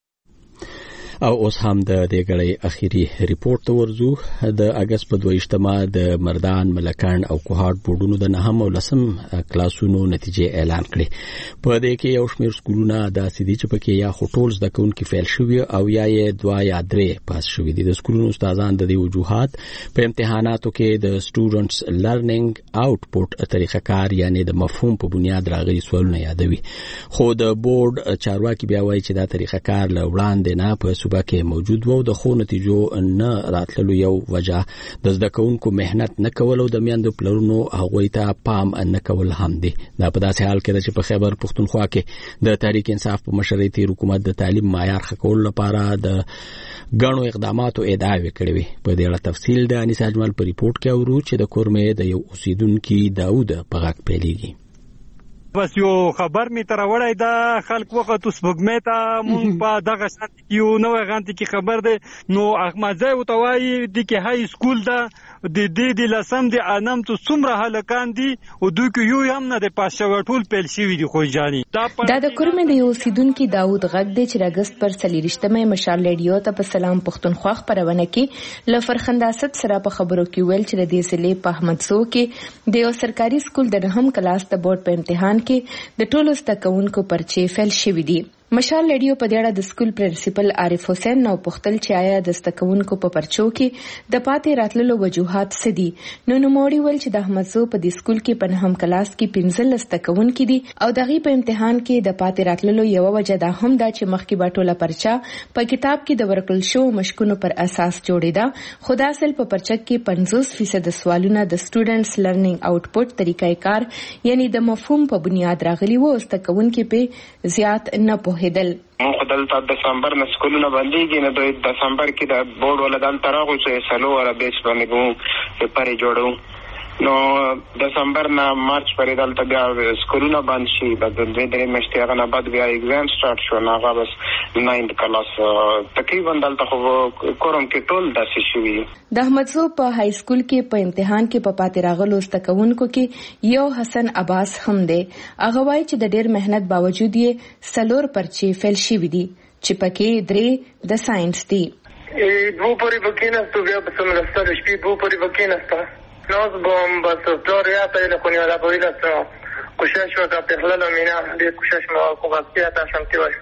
او اوس هم د دې غړې اخیری ریپورت ته ورځو. د اگست په دویشتمه د مردان ملکان او کوهاټ بورډونو د نهم او لسم کلاسونو نتیجې اعلان کړې. په دې کې یو شمېر سکولونه داسې دي چې پکې یا خو ټول زده کوونکي فیل شوي او یا یې دوه یا درې پاس شوي دي. د سکولونو استادان د دې وجوهات په امتحاناتو کې د سټوډنټس لرنینګ آوټپوټ طریقه کار یعنی د مفهوم په بنیاد راغلي سوالونه یادوي. خو د بورډ چارواکي بیا وایي چې دا طریقه کار له وړاندې نه په کې موجود وو. د خو نتیجو نه راتللو یو وجه د زده کوونکو مهنت نه کول او د میندو پلرونو هغوی ته پام نه کول هم دي. دا په داسې حال کې چې په خیبر پختونخوا کې د تحریک انصاف په مشرۍ تیر حکومت د تعلیم معیار ښه کولو لپاره د غنو اقداماتو ادعاوې کړې وي. په دې اړه تفصیل د انیس اجمل په ریپورت کې اورو چې د کورمې د یو اوسیدونکو داوود په غږ پیلېږي. بس یو خبر می تر وړای دا خلک وخت سپګمې ته مونږ په دغه شان یو نو غانتی کی خبر ده نو احمد زای وتوای د کی های سکول ده د دې د لسم د انم تو څومره هلکان دي او دوی کې یو هم نه د پاسه ټول پیل شي وي خو جاني دا د کورمې د یو سیدونکو داوود غږ دی چې اگست پر سلیریشتمه مشال ریډیو ته په سلام پختونخوا خبرونه کې لفرخنداست سره په خبرو کې ویل چې د دې سلی په احمد سو کې د یو سرکاري سکول د نهم کلاس د بورډ په امتحان کې د ټولو زده کوونکو پرچې فیل شوي دي. مشال لډیو په دې اړه د سکول پرنسپل عارف حسین نو پختل چې آیا د ستکونکو په پرچو کې د پاتې راتللو وجوهات څه دي. نو نوموړي ول چې د احمدزو په دې سکول کې په نهم کلاس کې پنځلس ستکونکي دي او دغه په امتحان کې د پاتې راتللو یو وجه دا هم دا چې مخکې باټوله پرچا په کتاب کې د ورکل شو مشکونو پر اساس جوړېده، خو دا اصل په پرچک کې پنځوس فیصد سوالونه د سټوډنټس لرنینګ آوټپوټ طریقې کار یعنی د مفهوم په بنیاد راغلي وو، ستکونکي په زیات نه په هدل مونږ دلته د دسمبر نه سکولونه بنديږي نه د دسمبر کې د بورډ ولا دلته راغو چې سلو ولا بیس باندې کوم پرې جوړو نو دسمبر نه مارچ پرې دلته بیا سکولونه بند شي د دوه درې میاشتې هغه نه بعد بیا ایگزام سٹارټ شو نه هغه بس ناینث کلاس تقریبا دلته خو کورم کې ټول داسې شوي. د احمدزو په های سکول کې په امتحان کې په پاتې راغلو ستکونکو کې یو حسن عباس هم دی. هغه وایي چې د ډېر مهنت باوجود یې سلور پرچې فیل شوي دي چې پکې درې د ساينس دي. دوه پرې بکیناستو بیا په سمرسته د شپې دوه پرې بکیناسته نوز بوم بس دور یا ته له خونی ولا په ویلاسته کوشش وکړه په خلل مینا دې کوشش مو کوه چې تاسو هم تیوي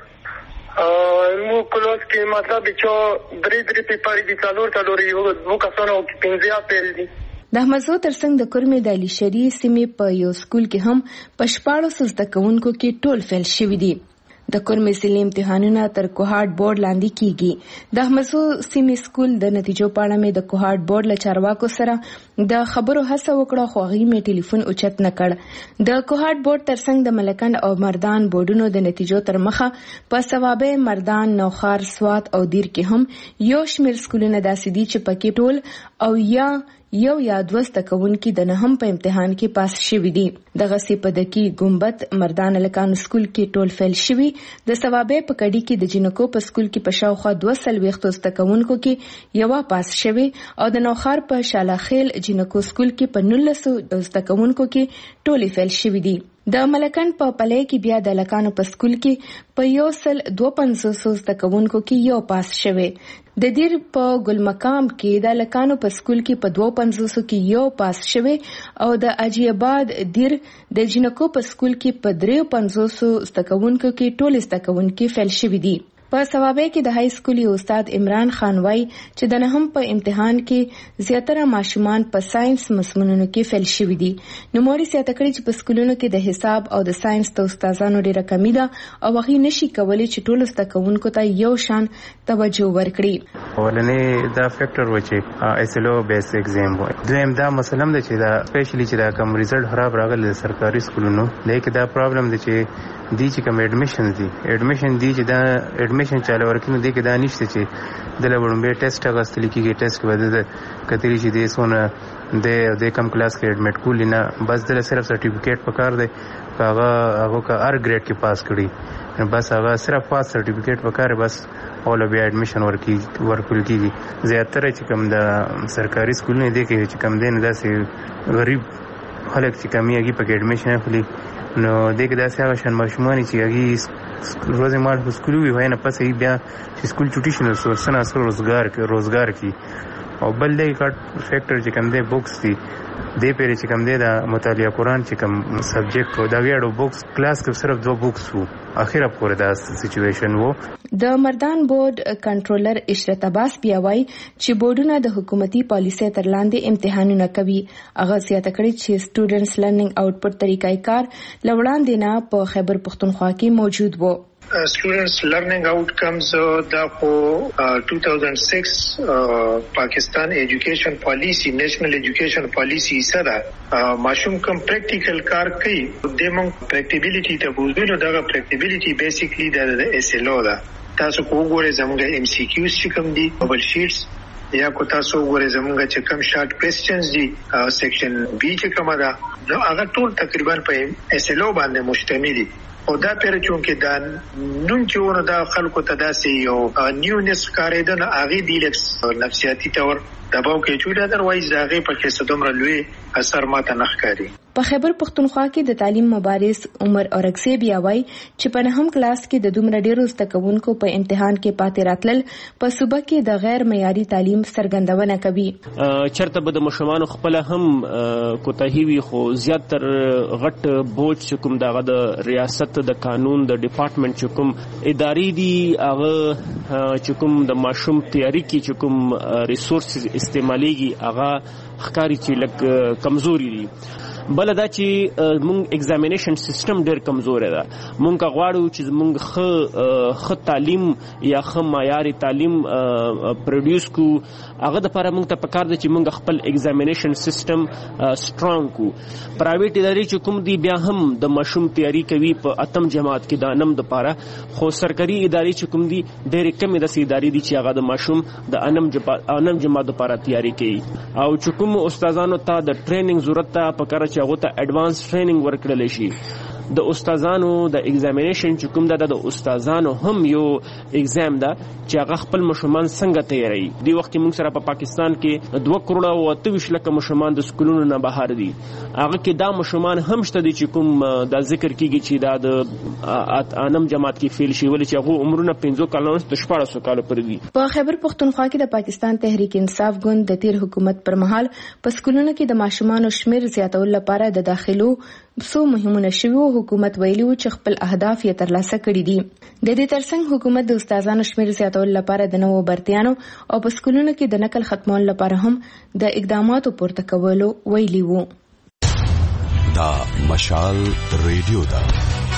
مو کلوس کې مطلب چې درې درې پیپر دي څلور څلور یو دوه کسانو کې پنځه اپریل دي. د احمدزو ترڅنګ د کورمې د علي شری سیمې په یو سکول کې هم په شپاړو زده کوونکو کې ټول فیل شوي دي. د کورمې سیمې امتحانونه تر کوهاټ بورډ لاندې کیږي. د احمدزو سیمې سکول د نتیجو په اړه مې د کوهاټ بورډ له چارواکو سره د خبرو هڅه وکړه خو هغوی مې ټلیفون اوچت نه کړ. د کوهاټ بورډ ترڅنګ د ملکند او مردان بورډونو د نتیجو تر مخه په ثوابه مردان نوخار سوات او دیر کې هم یو شمېر سکولونه داسې دي چې پکې ټول او یا یو یا دوه ستکونکي د نهم په امتحان کې پاس شوي دي. دغه سی په دکی ګمبت مردان الکان سکول کې ټول فیل شوي. د ثوابه په کډی کې د جنکو په سکول کې په شاوخوا دوه سلويختو ستکونکو کې یو پاس شوي او د نوخار په شالاخیل جنکو سکول کې په نولسو ستکونکو کې ټول فیل شوي دي. د ملکند په پلې کې بیا د لکانو په سکول کې په یو سل دوه پنځوس ستکونکو کې یو پاس شوي. د دیر په ګل مقام کې د لکانو په سکول کې په دوه پنځوس کې یو پاس شوي او د اجي آباد دیر د جنکو په سکول کې په درې پنځوس ستکونکو کې ټول ستکونکو فیل شوي دي. په ثوابه کې د های سکولي استاد عمران خان وای چې د نهم په امتحان کې زیاتره ماشومان په ساينس مضمونونو کې فیل شوي دي. نو موري سیاته کړی چې په سکولونو کې د حساب او د ساينس د استادانو ډیره کمی ده او هغه نشي کولای چې ټول ستکونکو ته یو شان توجه ورکړي. ولنې دا فیکټر و چې ایسلو بیس ایگزام وای دویم دا مسلم ده چې دا سپیشلی چې دا کم ریزلټ خراب راغلی سرکاري سکولونو لیکه دا پرابلم ده چې دی چې کوم اډمیشن دي اډمیشن دي چې دا اډمیشن چاله ورکینو دی کې دا نشته چې د لوړمبه ټیسټ هغه کېږي ټیسټ کې بده کتري چې دې سونه د د کم کلاس کې اډمیټ کول نه بس د صرف سرټیفیکیټ پکار دی هغه هغه کا ار ګریډ کې پاس کړي بس هغه صرف پاس سرټیفیکیټ پکار بس اول بیا اډمیشن ورکی ورکول کیږي. زیاتره چې کوم د سرکاري سکولونه دي کې چې کم دین داسې غریب خلک چې کمیږي په اډمیشن اخلي نو دغه داسې هغه شان ماشومان چې هغه روزه مال په سکول وي وای نه پسې بیا چې سکول چټي شنو سورسنه سره روزګار کې روزګار کی او بل دی کټ فیکټر چې کوم دی بوکس دی د پیری چې کوم دی دا مطالعه قرآن چې کوم سبجیکټ و دا ویډو بوکس کلاس کې صرف دوه بوکس وو اخیره پورې دا سچويشن وو. د مردان بورډ کنټرولر اشرت عباس بیا وایي چې بورډونه د حکومتي پالیسۍ تر لاندې امتحانونه کوي. هغه زیاته کړې چې سټوډنټس لرنینګ آوټپوټ طریقې کار لوړاندې نه په خیبر پختونخوا کې موجود وو. Uh, students learning outcomes uh, دا په two thousand six پاکستان ایجوکیشن پالیسی نیشنل ایجوکیشن پالیسی سره ماشوم کوم پریکټیکل کار کوي د موږ پریکټیبিলিټی ته وګورو دا پریکټیبিলিټی بیسیکلی د اس ال او دا تاسو وګورئ زموږ ام سی کیوز چې کوم دي ببل شیټس یا کو تاسو وګورئ زموږ چې کوم شارټ کوېسچنز دي سیکشن بی چې کومه ده نو هغه ټول تقریبا په اس ال او باندې مشتمل دي او دا پیر چونکه دا نن چې ونه دا خلکو ته داسې یو نیونس کارېدنه هغه دی لکس نفسیاتي تور دباو کې چوي دا دروایز هغه په کې صدمره لوی اثر ماته نخ کاری. په خیبر پښتونخوا کې د تعلیم مبارز عمر اورکزی بیا وایي چې په نهم کلاس کې د دومره ډیرو زده کوونکو په امتحان کې پاتې راتلل په صوبه کې د غیر معیاري تعلیم څرګندونه کوي. چرته به د مشرانو خپل هم کوتاهي وي خو زیاتر غټ بوج چې کوم دغه د ریاست د قانون د ډپارټمنټ چې کوم ادارې دي هغه چې کوم د ماشوم تیاری کې چې کوم ریسورسز استعماليږي هغه ښکاری چې لږ کمزوري دي. بل دا چې مونږ ایگزامینیشن سیستم ډېر کمزور ده. مونږ غواړو چې مونږ خ خ تعلیم یا خ معیاري تعلیم پروډوس کو هغه د لپاره مونږ ته پکار ده چې مونږ خپل ایگزامینیشن سیستم سټرانګ کو. پرایویټ ادارې چې کوم دي بیا هم د مشوم تیاری کوي په اتم جماعت کې د انم د لپاره خو سرکاري ادارې چې کوم دي ډېر کم د سي ادارې دي چې هغه د مشوم د انم انم جماعت لپاره تیاری کوي او چې کوم استادانو ته د ټریننګ ضرورت ته پکار چې هغه ته اډوانس ټریننګ ورکړل شي. د استادانو د ایگزامینیشن چې کوم ده د استادانو هم یو ایگزام ده چې هغه خپل مشرمان څنګه تیاری. دی وخت موږ سره په پاکستان کې دوه کروڑه او اته ویشت لکه مشرمان د سکولونو نه بهر دي. هغه کې دا مشرمان هم شته دي چې کوم د ذکر کیږي چې دا د انم جماعت کې فیل شي ول چې هغه عمرونه پنځه کالونو د شپږ کالو پر دي. په خیبر پښتونخوا کې د پاکستان تحریک انصاف ګوند د تیر حکومت پر مهال په سکولونو کې د ماشومان شمیر زیاتول لپاره د داخلو څو مهمونه شوی حکومت ویلي و چې خپل اهداف یې ترلاسه کړي دي. د دې ترڅنګ حکومت د استادانو شمیر زیاتول لپاره د نوو برتیانو او په سکولونو کې د نقل ختمولو لپاره هم د اقداماتو پورته کولو ویلي وو. دا مشال ریډیو دا